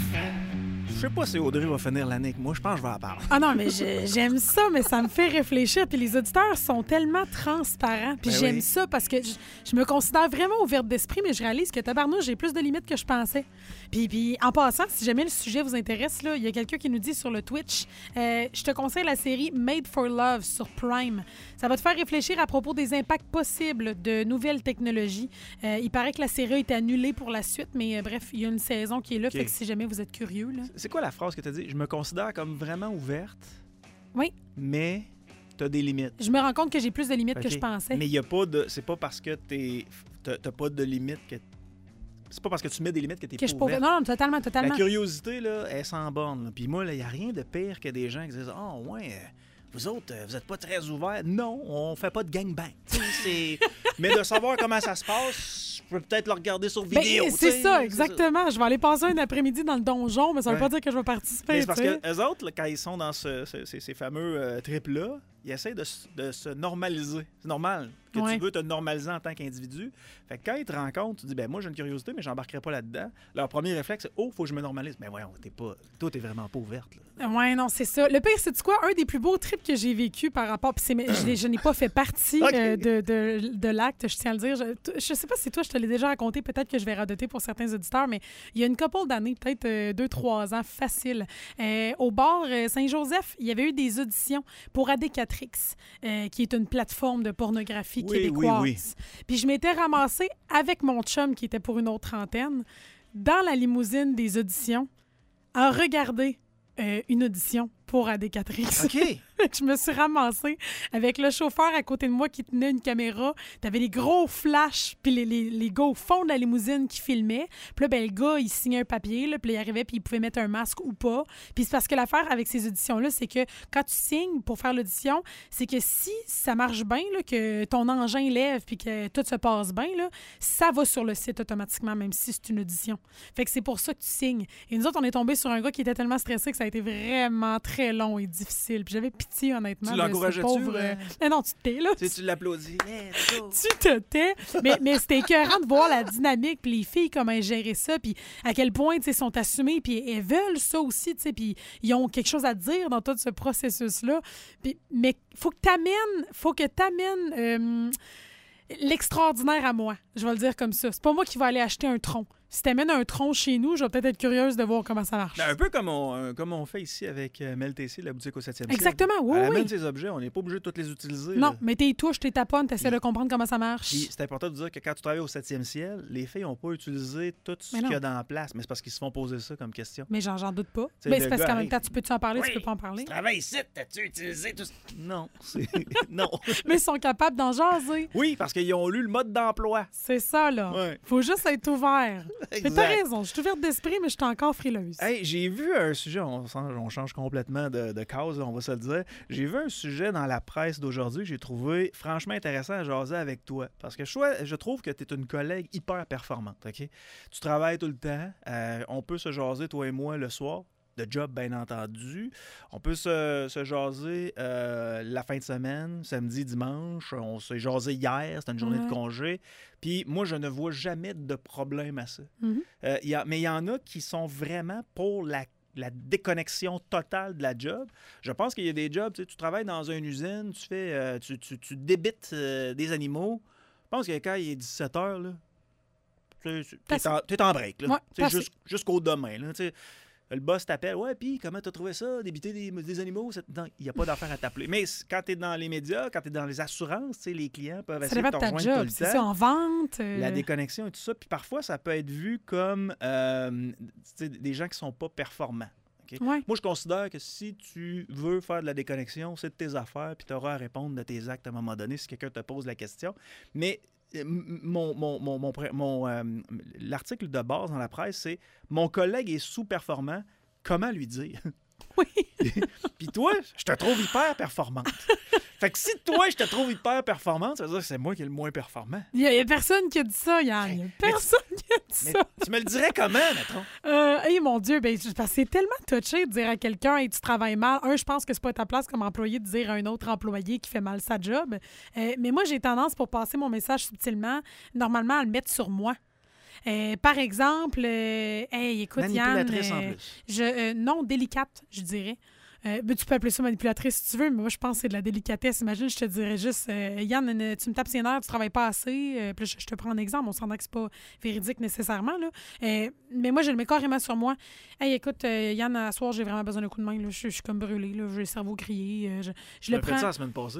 Je sais pas si Audrey va finir l'année avec moi. Je pense que je vais en parler. Ah non, mais j'aime ça, mais ça me fait réfléchir. Puis les auditeurs sont tellement transparents. Puis Ben j'aime oui. ça parce que je me considère vraiment ouverte d'esprit, mais je réalise que tabarnouche, j'ai plus de limites que je pensais. Puis en passant, si jamais le sujet vous intéresse, là, il y a quelqu'un qui nous dit sur le Twitch, je te conseille la série Made for Love sur Prime. Ça va te faire réfléchir à propos des impacts possibles de nouvelles technologies. Il paraît que la série a été annulée pour la suite, mais bref, il y a une saison qui est là. OK. Fait que si jamais vous êtes curieux, là. C'est quoi la phrase que tu as dit? Je me considère comme vraiment ouverte, Oui, mais tu as des limites. je me rends compte que j'ai plus de limites que OK. je pensais. Mais il y a pas de... C'est pas parce que t'as pas de limites que... C'est pas parce que tu mets des limites que t'es Que je pas pouvais... ouverte. Non, non, totalement, La totalement. curiosité, là, elle s'en borne. là. Puis moi, il n'y a rien de pire que des gens qui disent « Ah, ouais, vous autres, vous êtes pas très ouverts. » Non, on fait pas de gangbang. Tu sais, mais de savoir comment ça se passe, je peux peut-être le regarder sur Ben, vidéo. c'est tu sais, ça, exactement. Je vais aller passer un après-midi dans le donjon, mais ça veut Ouais. pas dire que je vais participer. Mais c'est parce tu sais. que eux autres, là, quand ils sont dans ces fameux trips-là, ils essaient de se normaliser. C'est normal que Ouais. tu veux te normaliser en tant qu'individu. Fait que quand ils te rencontrent, tu dis, ben moi, j'ai une curiosité, mais j'embarquerai pas là-dedans. Leur premier réflexe, c'est, oh, faut que je me normalise. Mais voyons, toi, t'es vraiment pas ouverte. Là. Ouais, non, c'est ça. Le pire, c'est quoi? Un des plus beaux trips que j'ai vécu par rapport... Puis je n'ai pas fait partie OK. de l'acte, je tiens à le dire. Je sais pas si toi, je te l'ai déjà raconté. Peut-être que je vais radoter pour certains auditeurs, mais il y a une couple d'années, peut-être 2-3 ans, facile. Au bar Saint-Joseph, il y avait eu des auditions pour AD4X, qui est une plateforme de pornographie Oui, québécoise. oui. Puis je m'étais ramassée avec mon chum, qui était pour une autre antenne, dans la limousine des auditions, à regarder une audition pour AD4X. OK. Je me suis ramassée avec le chauffeur à côté de moi qui tenait une caméra. T'avais les gros flashs, puis les gars au fond de la limousine qui filmaient. Puis là, ben, le gars, il signait un papier, là, puis il arrivait, puis il pouvait mettre un masque ou pas. Puis c'est parce que l'affaire avec ces auditions-là, c'est que quand tu signes pour faire l'audition, c'est que si ça marche bien, là, que ton engin lève, puis que tout se passe bien, là, ça va sur le site automatiquement, même si c'est une audition. Fait que c'est pour ça que tu signes. Et nous autres, on est tombé sur un gars qui était tellement stressé que ça a été vraiment très long et difficile. Puis j'avais pitié, honnêtement. Tu de ce l'encourageais-tu, pauvre, Mais non, tu te tais, là. Tu sais, tu l'applaudis. Let's go. Tu te tais. Mais c'était écœurant de voir la dynamique, puis les filles, comment elles géraient ça, puis à quel point, tu sais, sont assumées, puis elles veulent ça aussi, tu sais, puis ils ont quelque chose à dire dans tout ce processus-là. Mais faut que t'amènes l'extraordinaire à moi. Je vais le dire comme ça. C'est pas moi qui vais aller acheter un tronc. Si t'amènes un tronc chez nous, je vais peut-être être curieuse de voir comment ça marche. Ben, un peu comme on fait ici avec Mel Tessier, la boutique au 7e ciel. Exactement, oui, Elle amène oui. ses objets, on n'est pas obligé de tous les utiliser. Non, là. mais t'es touches, t'es taponnes, t'essaies de comprendre comment ça marche. Puis c'est important de dire que quand tu travailles au 7e ciel, les filles n'ont pas utilisé tout ce Mais qu'il y non. a dans la place, mais c'est parce qu'ils se font poser ça comme question. Mais j'en doute pas. T'sais, Ben, le c'est parce gars qu'en même arrive. temps, tu peux-tu en parler, tu Oui. peux pas en parler. Tu travailles ici, t'as-tu utilisé tout ce... Non, c'est... non. Mais ils sont capables d'en jaser. Oui, parce qu'ils ont lu le mode d'emploi. C'est ça, là. Ouais. Faut juste être ouvert. Mais t'as Exact. raison, je suis ouverte d'esprit, mais je suis encore frileuse. Hey, j'ai vu un sujet, on change complètement de cause, là, on va se le dire. J'ai vu un sujet dans la presse d'aujourd'hui que j'ai trouvé franchement intéressant à jaser avec toi. Parce que je trouve que tu es une collègue hyper performante, OK? Tu travailles tout le temps, on peut se jaser, toi et moi, le soir. de job, bien entendu. On peut se jaser la fin de semaine, samedi, dimanche. On s'est jasé hier, c'était une journée de congé. Puis moi, je ne vois jamais de problème à ça. Mais il y en a qui sont vraiment pour la déconnexion totale de la job. Je pense qu'il y a des jobs, tu travailles dans une usine, tu débites des animaux. Je pense que quand il est 17 heures, là, t'es en break. Là. Ouais, jusqu'au demain. Là, le boss t'appelle. Ouais, puis comment t'as trouvé ça, débiter des animaux? Il n'y a pas d'affaire à t'appeler. Mais quand t'es dans les médias, quand t'es dans les assurances, les clients peuvent essayer de te rejoindre tout le temps. C'est ça, en vente. La déconnexion et tout ça. Puis parfois, ça peut être vu comme des gens qui sont pas performants. Okay? Ouais. Moi, je considère que si tu veux faire de la déconnexion, c'est de tes affaires, puis tu auras à répondre de tes actes à un moment donné si quelqu'un te pose la question. Mais l'article de base dans la presse, c'est « Mon collègue est sous-performant, comment lui dire? » Oui. Puis toi, je te trouve hyper performante. Fait que si toi, je te trouve hyper performante, ça veut dire que c'est moi qui est le moins performant. Il y a personne qui a dit ça, Yann. Il y a personne qui a dit ça. Tu me le dirais comment, mettons? Mon Dieu, parce que c'est tellement touché de dire à quelqu'un hey, tu travailles mal. Je pense que c'est pas ta place comme employé de dire à un autre employé qui fait mal sa job. Mais moi, j'ai tendance pour passer mon message subtilement, normalement, à le mettre sur moi. Par exemple, écoute, manipulatrice Yann, en plus. Non, délicate, je dirais. Mais tu peux appeler ça manipulatrice si tu veux, mais moi, je pense que c'est de la délicatesse. Imagine, je te dirais juste, Yann, tu me tapes ses nerfs, tu travailles pas assez. Puis je te prends un exemple, on s'entend que c'est pas véridique nécessairement. Là. Mais moi, je le mets carrément sur moi. Hey, écoute, Yann, à soir, j'ai vraiment besoin d'un coup de main. Là. Je suis comme brûlée, là. J'ai le cerveau grillé. Je le prends. Fait ça la semaine passée.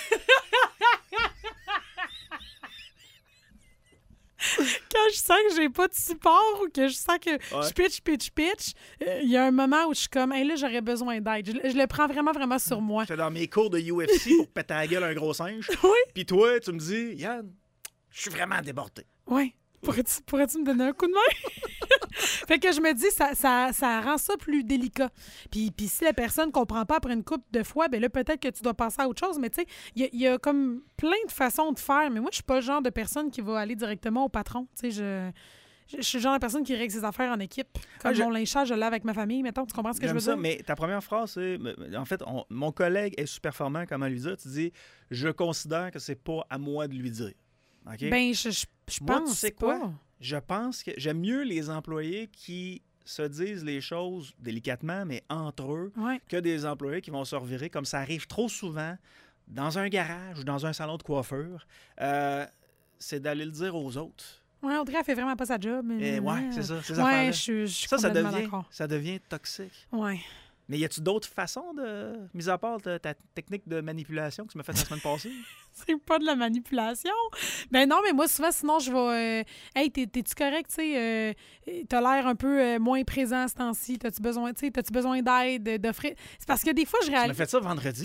Quand je sens que j'ai pas de support ou que je sens que je pitch, il y a un moment où je suis comme, hey, là, j'aurais besoin d'aide. Je le prends vraiment, vraiment sur moi. J'étais dans mes cours de UFC pour péter la gueule à un gros singe. Oui. Puis toi, tu me dis, Yann, je suis vraiment débordé. Oui. Pourrais-tu me donner un coup de main? Fait que je me dis, ça rend ça plus délicat. Puis si la personne comprend pas après une couple de fois, ben là, peut-être que tu dois passer à autre chose. Mais tu sais, il y a comme plein de façons de faire. Mais moi, je suis pas le genre de personne qui va aller directement au patron. Tu sais, je suis le genre de personne qui règle ses affaires en équipe. Comme mon linge sale, je l'ai avec ma famille. Mettons, tu comprends ce que je veux dire? Mais ta première phrase, c'est, en fait, mon collègue est sous-performant, comment lui dire? Tu dis, je considère que c'est pas à moi de lui dire. Okay? Ben, je moi, pense tu sais pas. quoi? Je pense que j'aime mieux les employés qui se disent les choses délicatement, mais entre eux, que des employés qui vont se revirer, comme ça arrive trop souvent dans un garage ou dans un salon de coiffure. C'est d'aller le dire aux autres. Oui, Audrey, elle fait vraiment pas sa job. C'est ça. Ces ouais, affaires-là. je suis complètement d'accord. Ça devient toxique. Ouais. Mais y a-tu d'autres façons de, mis à part ta technique de manipulation que tu m'as faite la semaine passée? C'est pas de la manipulation. Ben non, mais moi, souvent, sinon, je vais... hey, t'es-tu correct, tu sais? T'as l'air un peu moins présent ce temps-ci. T'as-tu besoin d'aide, d'offrir... C'est parce que des fois, je réalise... Tu m'as fait ça vendredi.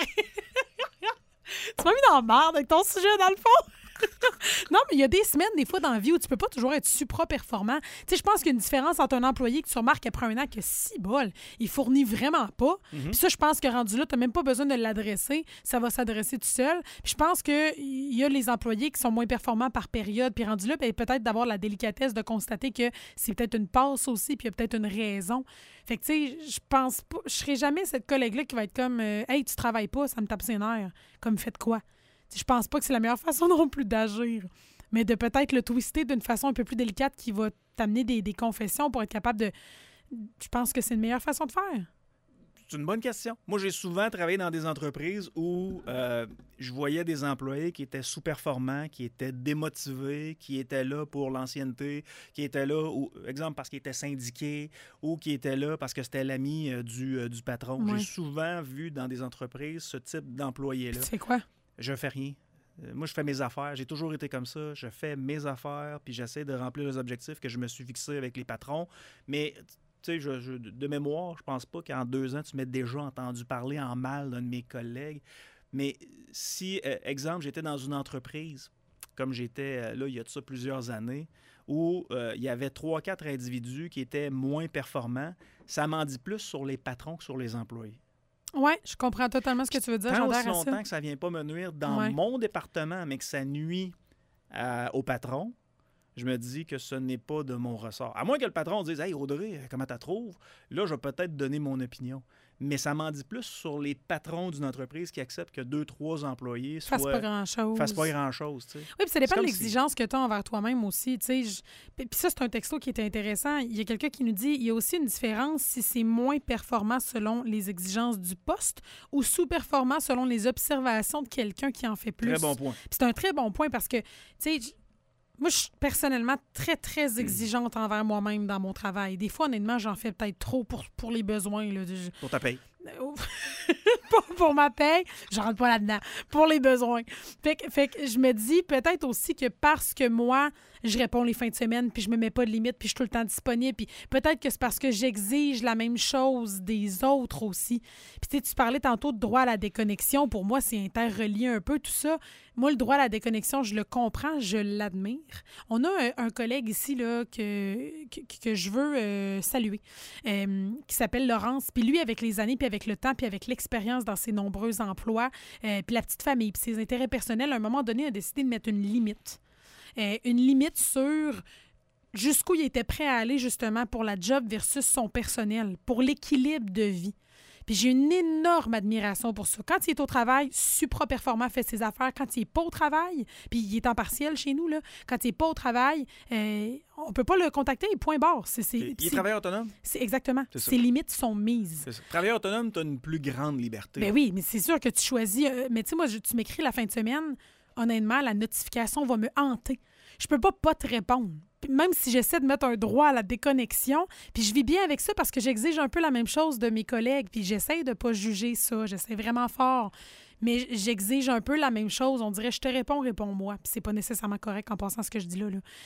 Tu m'as mis dans la merde avec ton sujet, dans le fond. Non, mais il y a des semaines, des fois, dans la vie où tu peux pas toujours être supra-performant. Tu sais, je pense qu'il y a une différence entre un employé que tu remarques après un an que si bol, il fournit vraiment pas. Puis ça, je pense que rendu là, tu n'as même pas besoin de l'adresser. Ça va s'adresser tout seul. Puis je pense qu'il y a les employés qui sont moins performants par période. Puis rendu là, ben, peut-être d'avoir la délicatesse de constater que c'est peut-être une passe aussi, puis il y a peut-être une raison. Fait que, tu sais, je pense pas... Je serai jamais cette collègue-là qui va être comme hey, tu travailles pas, ça me tape ses nerfs. Comme, faites quoi? Je pense pas que c'est la meilleure façon non plus d'agir, mais de peut-être le twister d'une façon un peu plus délicate qui va t'amener des confessions pour être capable de... Je pense que c'est une meilleure façon de faire. C'est une bonne question. Moi, j'ai souvent travaillé dans des entreprises où je voyais des employés qui étaient sous-performants, qui étaient démotivés, qui étaient là pour l'ancienneté, qui étaient là, exemple, parce qu'ils étaient syndiqués ou qui étaient là parce que c'était l'ami du patron. Ouais. J'ai souvent vu dans des entreprises ce type d'employés-là. C'est quoi? Je fais rien. Moi, je fais mes affaires. J'ai toujours été comme ça. Je fais mes affaires, puis j'essaie de remplir les objectifs que je me suis fixés avec les patrons. Mais, tu sais, de mémoire, je pense pas qu'en 2 ans, tu m'aies déjà entendu parler en mal d'un de mes collègues. Mais si, exemple, j'étais dans une entreprise, comme j'étais là il y a de ça plusieurs années, où il y avait 3-4 individus qui étaient moins performants, ça m'en dit plus sur les patrons que sur les employés. Oui, je comprends totalement ce que tu veux dire. Tant aussi j'adhère à ça. longtemps que ça ne vient pas me nuire dans mon département, mais que ça nuit au patron, je me dis que ce n'est pas de mon ressort. À moins que le patron dise « Hey, Audrey, comment tu la trouves? » Là, je vais peut-être donner mon opinion. Mais ça m'en dit plus sur les patrons d'une entreprise qui acceptent que 2-3 employés fassent pas grand-chose. fassent pas grand-chose. Tu sais. Oui, puis ça dépend C'est de comme l'exigence que tu as envers toi-même aussi. Tu sais. Puis ça, c'est un texto qui était intéressant. Il y a quelqu'un qui nous dit il y a aussi une différence si c'est moins performant selon les exigences du poste ou sous-performant selon les observations de quelqu'un qui en fait plus. Très bon point. Puis c'est un très bon point parce que, tu sais, moi, je suis personnellement très, très exigeante envers moi-même dans mon travail. Des fois, honnêtement, j'en fais peut-être trop pour les besoins. Là. Pour ta paye. pour ma paye, je rentre pas là-dedans. Pour les besoins. Fait que je me dis peut-être aussi que parce que moi, je réponds les fins de semaine, puis je me mets pas de limite, puis je suis tout le temps disponible, puis peut-être que c'est parce que j'exige la même chose des autres aussi. Puis tu parlais tantôt de droit à la déconnexion. Pour moi, c'est interrelié un peu tout ça. Moi, le droit à la déconnexion, je le comprends, je l'admire. On a un collègue ici là, que je veux saluer, qui s'appelle Laurence. Puis lui, avec les années, puis avec le temps, puis avec l'expérience dans ses nombreux emplois, puis la petite famille, puis ses intérêts personnels, à un moment donné, a décidé de mettre une limite. Une limite sur jusqu'où il était prêt à aller justement pour la job versus son personnel, pour l'équilibre de vie. Puis j'ai une énorme admiration pour ça. Quand il est au travail, supra-performant, fait ses affaires. Quand il n'est pas au travail, puis il est en partiel chez nous, là, quand il n'est pas au travail, on ne peut pas le contacter, point barre. Il est travailleur autonome? C'est exactement. Ses limites sont mises. C'est ça. Travailleur autonome, tu as une plus grande liberté. Ben oui, mais c'est sûr que tu choisis... mais tu sais, moi, tu m'écris la fin de semaine, honnêtement, la notification va me hanter. Je peux pas te répondre. Puis même si j'essaie de mettre un droit à la déconnexion, puis je vis bien avec ça parce que j'exige un peu la même chose de mes collègues, puis j'essaie de pas juger ça, j'essaie vraiment fort, mais j'exige un peu la même chose. On dirait, je te réponds, réponds-moi, puis c'est pas nécessairement correct en passant ce que je dis là.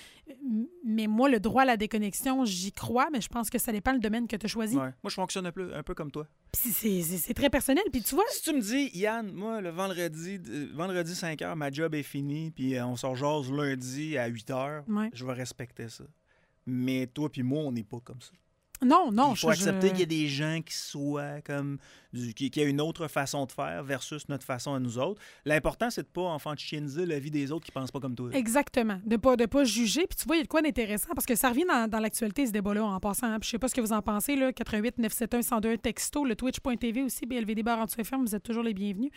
Mais moi, le droit à la déconnexion, j'y crois, mais je pense que ça dépend le domaine que tu as choisi. Ouais. Moi, je fonctionne un peu comme toi. Puis c'est très personnel, puis tu vois... Si tu me dis, Yann, moi, le vendredi 5h, ma job est finie, puis on sort jase lundi à 8h, ouais. Je vais respecter ça. Mais toi puis moi, on n'est pas comme ça. Non. Il faut accepter qu'il y a des gens qui soient comme... qui a une autre façon de faire versus notre façon à nous autres. L'important, c'est de pas enfantiser la vie des autres qui pensent pas comme toi. Exactement. De pas juger. Puis tu vois, il y a de quoi d'intéressant parce que ça revient dans l'actualité, ce débat-là, en passant. Hein. Puis je sais pas ce que vous en pensez, là, 88 971 102 texto, le twitch.tv aussi, BLVD/FM, vous êtes toujours les bienvenus.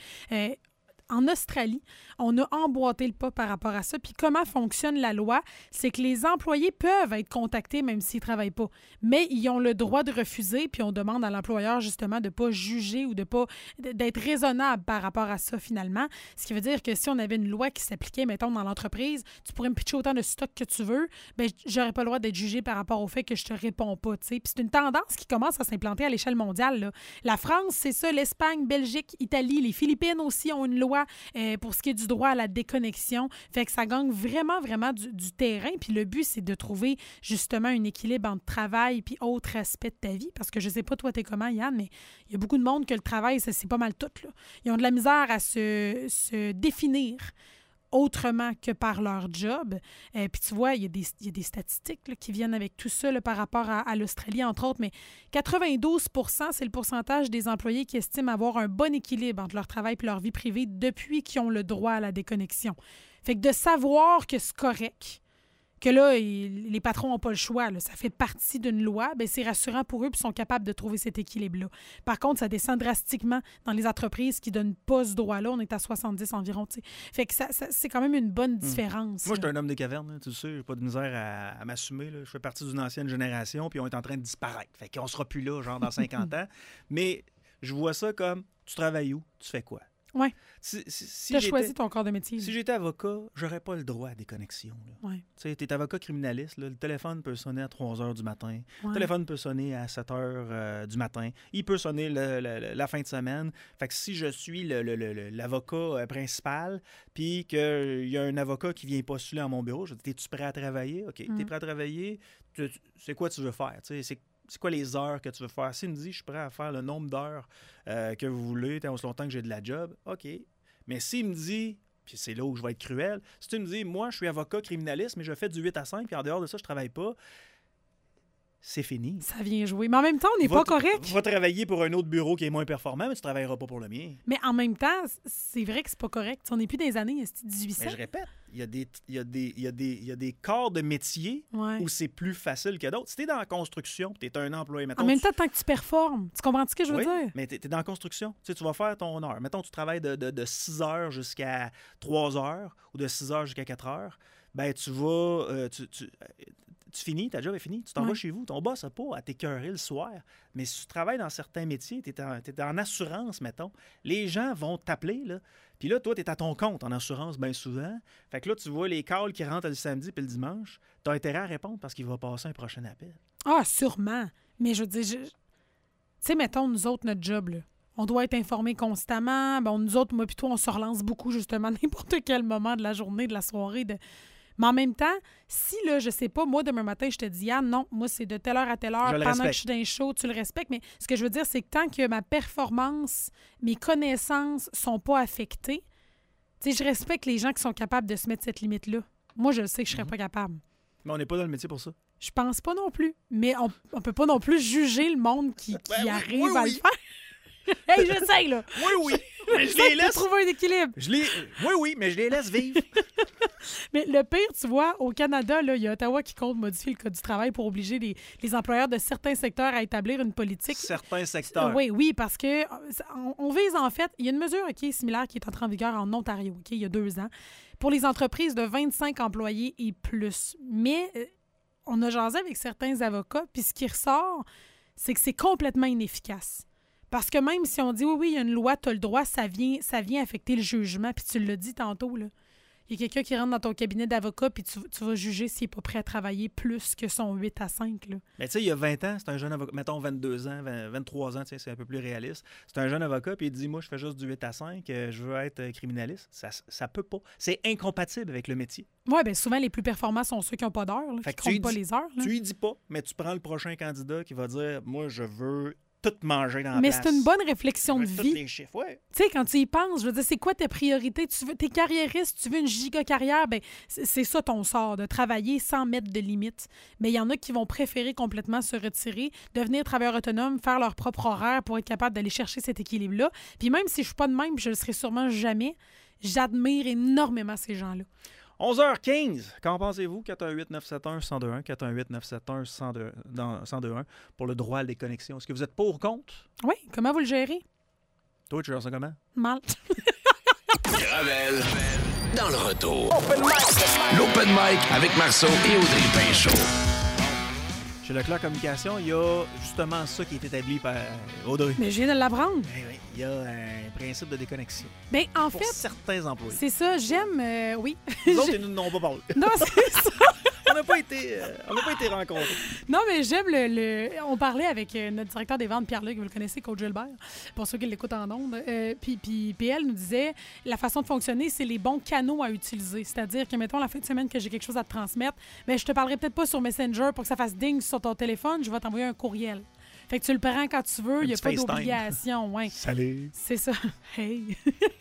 En Australie, on a emboîté le pas par rapport à ça. Puis comment fonctionne la loi? C'est que les employés peuvent être contactés même s'ils ne travaillent pas. Mais ils ont le droit de refuser, puis on demande à l'employeur justement de ne pas juger ou d'être raisonnable par rapport à ça finalement. Ce qui veut dire que si on avait une loi qui s'appliquait, mettons, dans l'entreprise, tu pourrais me pitcher autant de stock que tu veux, bien, j'aurais pas le droit d'être jugé par rapport au fait que je te réponds pas. T'sais. Puis c'est une tendance qui commence à s'implanter à l'échelle mondiale. Là. La France, c'est ça, l'Espagne, Belgique, Italie, les Philippines aussi ont une loi pour ce qui est du droit à la déconnexion. Fait que ça gagne vraiment, vraiment du terrain. Puis le but, c'est de trouver justement un équilibre entre travail puis autres aspects de ta vie. Parce que je sais pas, toi, t'es comment, Yann, mais il y a beaucoup de monde que le travail, c'est pas mal tout. Là. Ils ont de la misère à se définir autrement que par leur job. Puis tu vois, il y a des statistiques là, qui viennent avec tout ça là, par rapport à l'Australie, entre autres, mais 92 % c'est le pourcentage des employés qui estiment avoir un bon équilibre entre leur travail et leur vie privée depuis qu'ils ont le droit à la déconnexion. Fait que de savoir que c'est correct, que là, les patrons n'ont pas le choix, là, ça fait partie d'une loi, bien, c'est rassurant pour eux puis ils sont capables de trouver cet équilibre-là. Par contre, ça descend drastiquement dans les entreprises qui ne donnent pas ce droit-là. On est à 70 environ. T'sais. Fait que ça, c'est quand même une bonne différence. Moi, je suis un homme des cavernes, là, tu le sais, j'ai pas de misère à m'assumer. Là. Je fais partie d'une ancienne génération puis on est en train de disparaître. Fait qu'on sera plus là, genre dans 50 ans. Mais je vois ça comme, tu travailles où? Tu fais quoi? Oui. Si tu as choisi ton corps de métier. Si j'étais avocat, j'aurais pas le droit à déconnexion. Oui. Tu es avocat criminaliste, là, le téléphone peut sonner à 3 h du matin. Ouais. Le téléphone peut sonner à 7 h du matin. Il peut sonner la fin de semaine. Fait que si je suis l'avocat principal, puis qu'il y a un avocat qui vient postuler à mon bureau, je dis, es-tu prêt à travailler? OK, t'es prêt à travailler? C'est quoi tu veux faire? C'est quoi les heures que tu veux faire? S'il me dit, je suis prêt à faire le nombre d'heures que vous voulez, tant aussi longtemps que j'ai de la job, OK. Mais s'il me dit, puis c'est là où je vais être cruel, si tu me dis, moi, je suis avocat criminaliste, mais je fais du 8 à 5, puis en dehors de ça, je travaille pas, c'est fini. Ça vient jouer. Mais en même temps, on n'est pas correct. Tu vas travailler pour un autre bureau qui est moins performant, mais tu ne travailleras pas pour le mien. Mais en même temps, c'est vrai que c'est pas correct. On n'est plus dans les années 1800. Mais je répète, il y a des corps de métier Ouais. où c'est plus facile que d'autres. Si tu es dans la construction, tu es un employé, mettons, En même temps, tant que tu performes. Tu comprends ce que je veux oui, dire? mais tu es dans la construction. Tu sais, tu vas faire ton heure. Mettons, tu travailles de 6 heures jusqu'à 3 heures ou de 6 heures jusqu'à 4 heures. Ben, tu vas... tu finis, ta job est finie, tu t'en vas chez vous. Ton boss n'a pas à t'écœurer le soir. Mais si tu travailles dans certains métiers, tu es en assurance, mettons, les gens vont t'appeler, là. Puis là, toi, tu es à ton compte en assurance bien souvent. Fait que là, tu vois les calls qui rentrent le samedi puis le dimanche. Tu as intérêt à répondre parce qu'il va passer un prochain appel. Ah, sûrement. Mais je veux dire, tu sais, mettons, nous autres, notre job, là, on doit être informés constamment. Bon, nous autres, moi puis toi, on se relance beaucoup, justement, n'importe quel moment de la journée, de la soirée. Mais en même temps, si, là, je sais pas, moi, demain matin, je te dis, Yann, non, moi, c'est de telle heure à telle heure, Je le pendant que respecte. je suis dans les shows, tu le respectes. Mais ce que je veux dire, c'est que tant que ma performance, mes connaissances sont pas affectées, tu sais, je respecte les gens qui sont capables de se mettre cette limite-là. Moi, je sais que je serais pas capable. Mais on n'est pas dans le métier pour ça. Je pense pas non plus. Mais on peut pas non plus juger le monde qui oui, arrive oui, à oui. le faire. Hey, j'essaye, là! Oui. Mais je J'essaie les de laisse. trouver un équilibre. Oui, mais je les laisse vivre. Mais le pire, tu vois, au Canada, là, il y a Ottawa qui compte modifier le Code du travail pour obliger les employeurs de certains secteurs à établir une politique. Certains secteurs. Oui, parce que on vise en fait, il y a une mesure similaire qui est entrée en vigueur en Ontario, il y a 2 ans, pour les entreprises de 25 employés et plus. Mais on a jasé avec certains avocats, puis ce qui ressort, c'est que c'est complètement inefficace. Parce que même si on dit oui, il y a une loi, tu as le droit, ça vient affecter le jugement. Puis tu l'as dit tantôt, là. Il y a quelqu'un qui rentre dans ton cabinet d'avocat, puis tu vas juger s'il n'est pas prêt à travailler plus que son 8 à 5. Là. Mais tu sais, il y a 20 ans, c'est un jeune avocat, mettons 22 ans, 23 ans, tu sais, c'est un peu plus réaliste. C'est un jeune avocat, puis il dit, moi, je fais juste du 8 à 5, je veux être criminaliste. Ça peut pas. C'est incompatible avec le métier. Oui, bien souvent, les plus performants sont ceux qui n'ont pas d'heures, là, Fait qui que tu comptent pas y les heures. Là. Tu y dis pas, mais tu prends le prochain candidat qui va dire, moi, je veux tout manger dans la Mais place. c'est une bonne réflexion Je de veux tous vie. les chiffres, ouais. Tu sais, quand tu y penses, je veux dire, c'est quoi tes priorités? T'es carriériste, tu veux une giga carrière, ben c'est ça ton sort, de travailler sans mettre de limites. Mais il y en a qui vont préférer complètement se retirer, devenir travailleur autonome, faire leur propre horaire pour être capable d'aller chercher cet équilibre-là. Puis même si je suis pas de même, puis je le serai sûrement jamais, j'admire énormément ces gens-là. 11h15, qu'en pensez-vous? 418-971-1021, 418-971-1021 pour le droit à des connexions. Est-ce que vous êtes pour ou contre? Oui, comment vous le gérez? Toi, tu gères ça comment? Mal. Gravel, dans le retour. L'Open Mic avec Marceau et Audrey Pinchot. Chez Leclerc Communication, il y a justement ça qui est établi par Audrey. Mais je viens de l'apprendre. Oui, il y a un principe de déconnexion Bien, en pour fait, certains employés. c'est ça, j'aime... oui. Nous autres, ils nous n'ont pas parlé. Non, c'est ça. On n'a pas été rencontrés. Non, mais j'aime On parlait avec notre directeur des ventes, Pierre-Luc, vous le connaissez, Coach Gilbert, pour ceux qui l'écoutent en ondes. Puis elle nous disait, la façon de fonctionner, c'est les bons canaux à utiliser. C'est-à-dire que, mettons, la fin de semaine que j'ai quelque chose à te transmettre, bien, je te parlerai peut-être pas sur Messenger pour que ça fasse ding sur ton téléphone, je vais t'envoyer un courriel. Fait que tu le prends quand tu veux, il n'y a petit pas FaceTime. d'obligation. Ouais. Salut. C'est ça. Hey!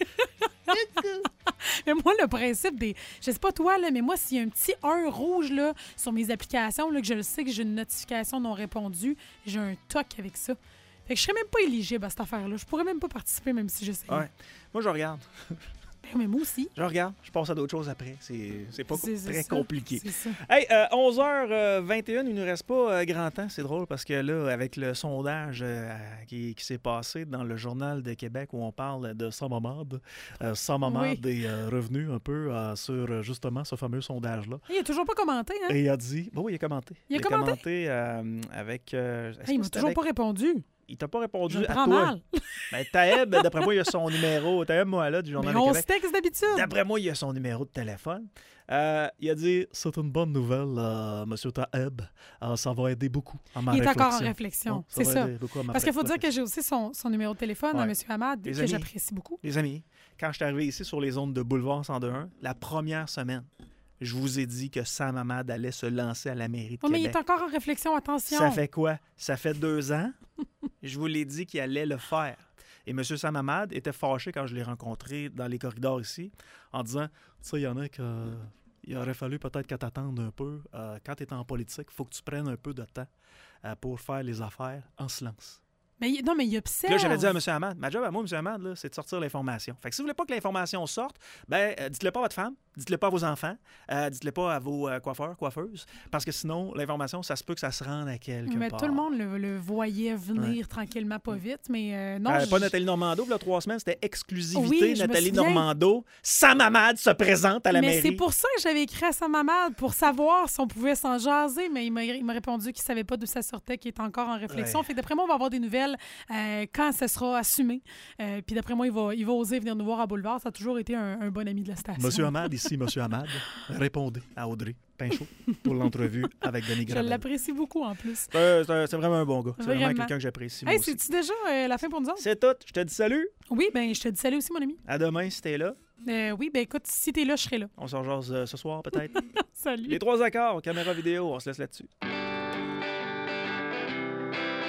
Mais moi, le principe des... Je sais pas toi, là, mais moi, s'il y a un petit 1 rouge là, sur mes applications, là, que je le sais que j'ai une notification non répondue, j'ai un toc avec ça. Fait que je serais même pas éligible à cette affaire-là. Je pourrais même pas participer, même si j'essaie. Ouais. Moi, je regarde. Mais moi aussi. Je regarde. Je passe à d'autres choses après. C'est pas C'est très ça. compliqué. C'est ça. Hey, 11h21, il nous reste pas grand temps. C'est drôle parce que là, avec le sondage qui s'est passé dans le Journal de Québec où on parle de Sam Hamad est revenu un peu sur justement ce fameux sondage-là. Il a toujours pas commenté, hein? Et il a dit... Bon, oui, il a commenté. Il a commenté? Avec... Il m'a toujours pas répondu. Il t'a pas répondu Je me à prends toi. mal. Ben, Taeb, d'après moi, il a son numéro. Taeb Moala du Journal Mais de on Québec. se texte d'habitude. D'après moi, il a son numéro de téléphone. Il a dit, c'est une bonne nouvelle, M. Taeb. Ça va aider beaucoup à ma Il est réflexion. encore en réflexion. Bon, C'est va ça. aider beaucoup à ma Parce qu'il faut dire réflexion. que j'ai aussi son numéro de téléphone, Ouais. M. Hamad, Les que amis. j'apprécie beaucoup. Les amis, quand je suis arrivé ici sur les ondes de Boulevard 102.1, la première semaine, je vous ai dit que Sam Hamad allait se lancer à la mairie de Oh, mais il Québec. est encore en réflexion, attention. Ça fait quoi? Ça fait 2 ans. Je vous l'ai dit qu'il allait le faire. Et M. Sam Hamad était fâché quand je l'ai rencontré dans les corridors ici, en disant, tu sais, il y en a il aurait fallu peut-être que t'attendes un peu. Quand tu es en politique, il faut que tu prennes un peu de temps pour faire les affaires en silence. Non, mais il observe. Puis là, j'avais dit à M. Hamad, ma job à moi, M. Hamad, là, c'est de sortir l'information. Fait que si vous voulez pas que l'information sorte, dites-le pas à votre femme, dites-le pas à vos enfants, dites-le pas à vos coiffeurs, coiffeuses, parce que sinon, l'information, ça se peut que ça se rende à quelque part. Tout le monde le voyait venir tranquillement, pas vite, mais non. Pas Nathalie Normando, il y a 3 semaines, c'était exclusivité. Oui, je me Nathalie souviens. Normando, Sam Hamad se présente à la Mais mairie. c'est pour ça que j'avais écrit à Sam Hamad, pour savoir si on pouvait s'en jaser, mais il m'a répondu qu'il savait pas d'où ça sortait, qu'il est encore en réflexion. Ouais. Fait que d'après moi, on va avoir des nouvelles quand ça sera assumé. Puis d'après moi, il va oser venir nous voir à Boulevard. Ça a toujours été un bon ami de la station. Monsieur Hamad, ici, Monsieur Hamad, répondez à Audrey Pinchot pour l'entrevue avec Denis Je Gravel. l'apprécie beaucoup, en plus. C'est vraiment un bon gars. C'est vraiment Vraiment. quelqu'un que j'apprécie. moi Hey, aussi. c'est-tu déjà la fin pour nous autres? C'est tout. Je te dis salut. Oui, ben je te dis salut aussi, mon ami. À demain si t'es là. Oui, ben écoute, si t'es là, je serai là. On s'en jase ce soir peut-être. Salut. Les 3 accords, caméra vidéo, on se laisse là-dessus.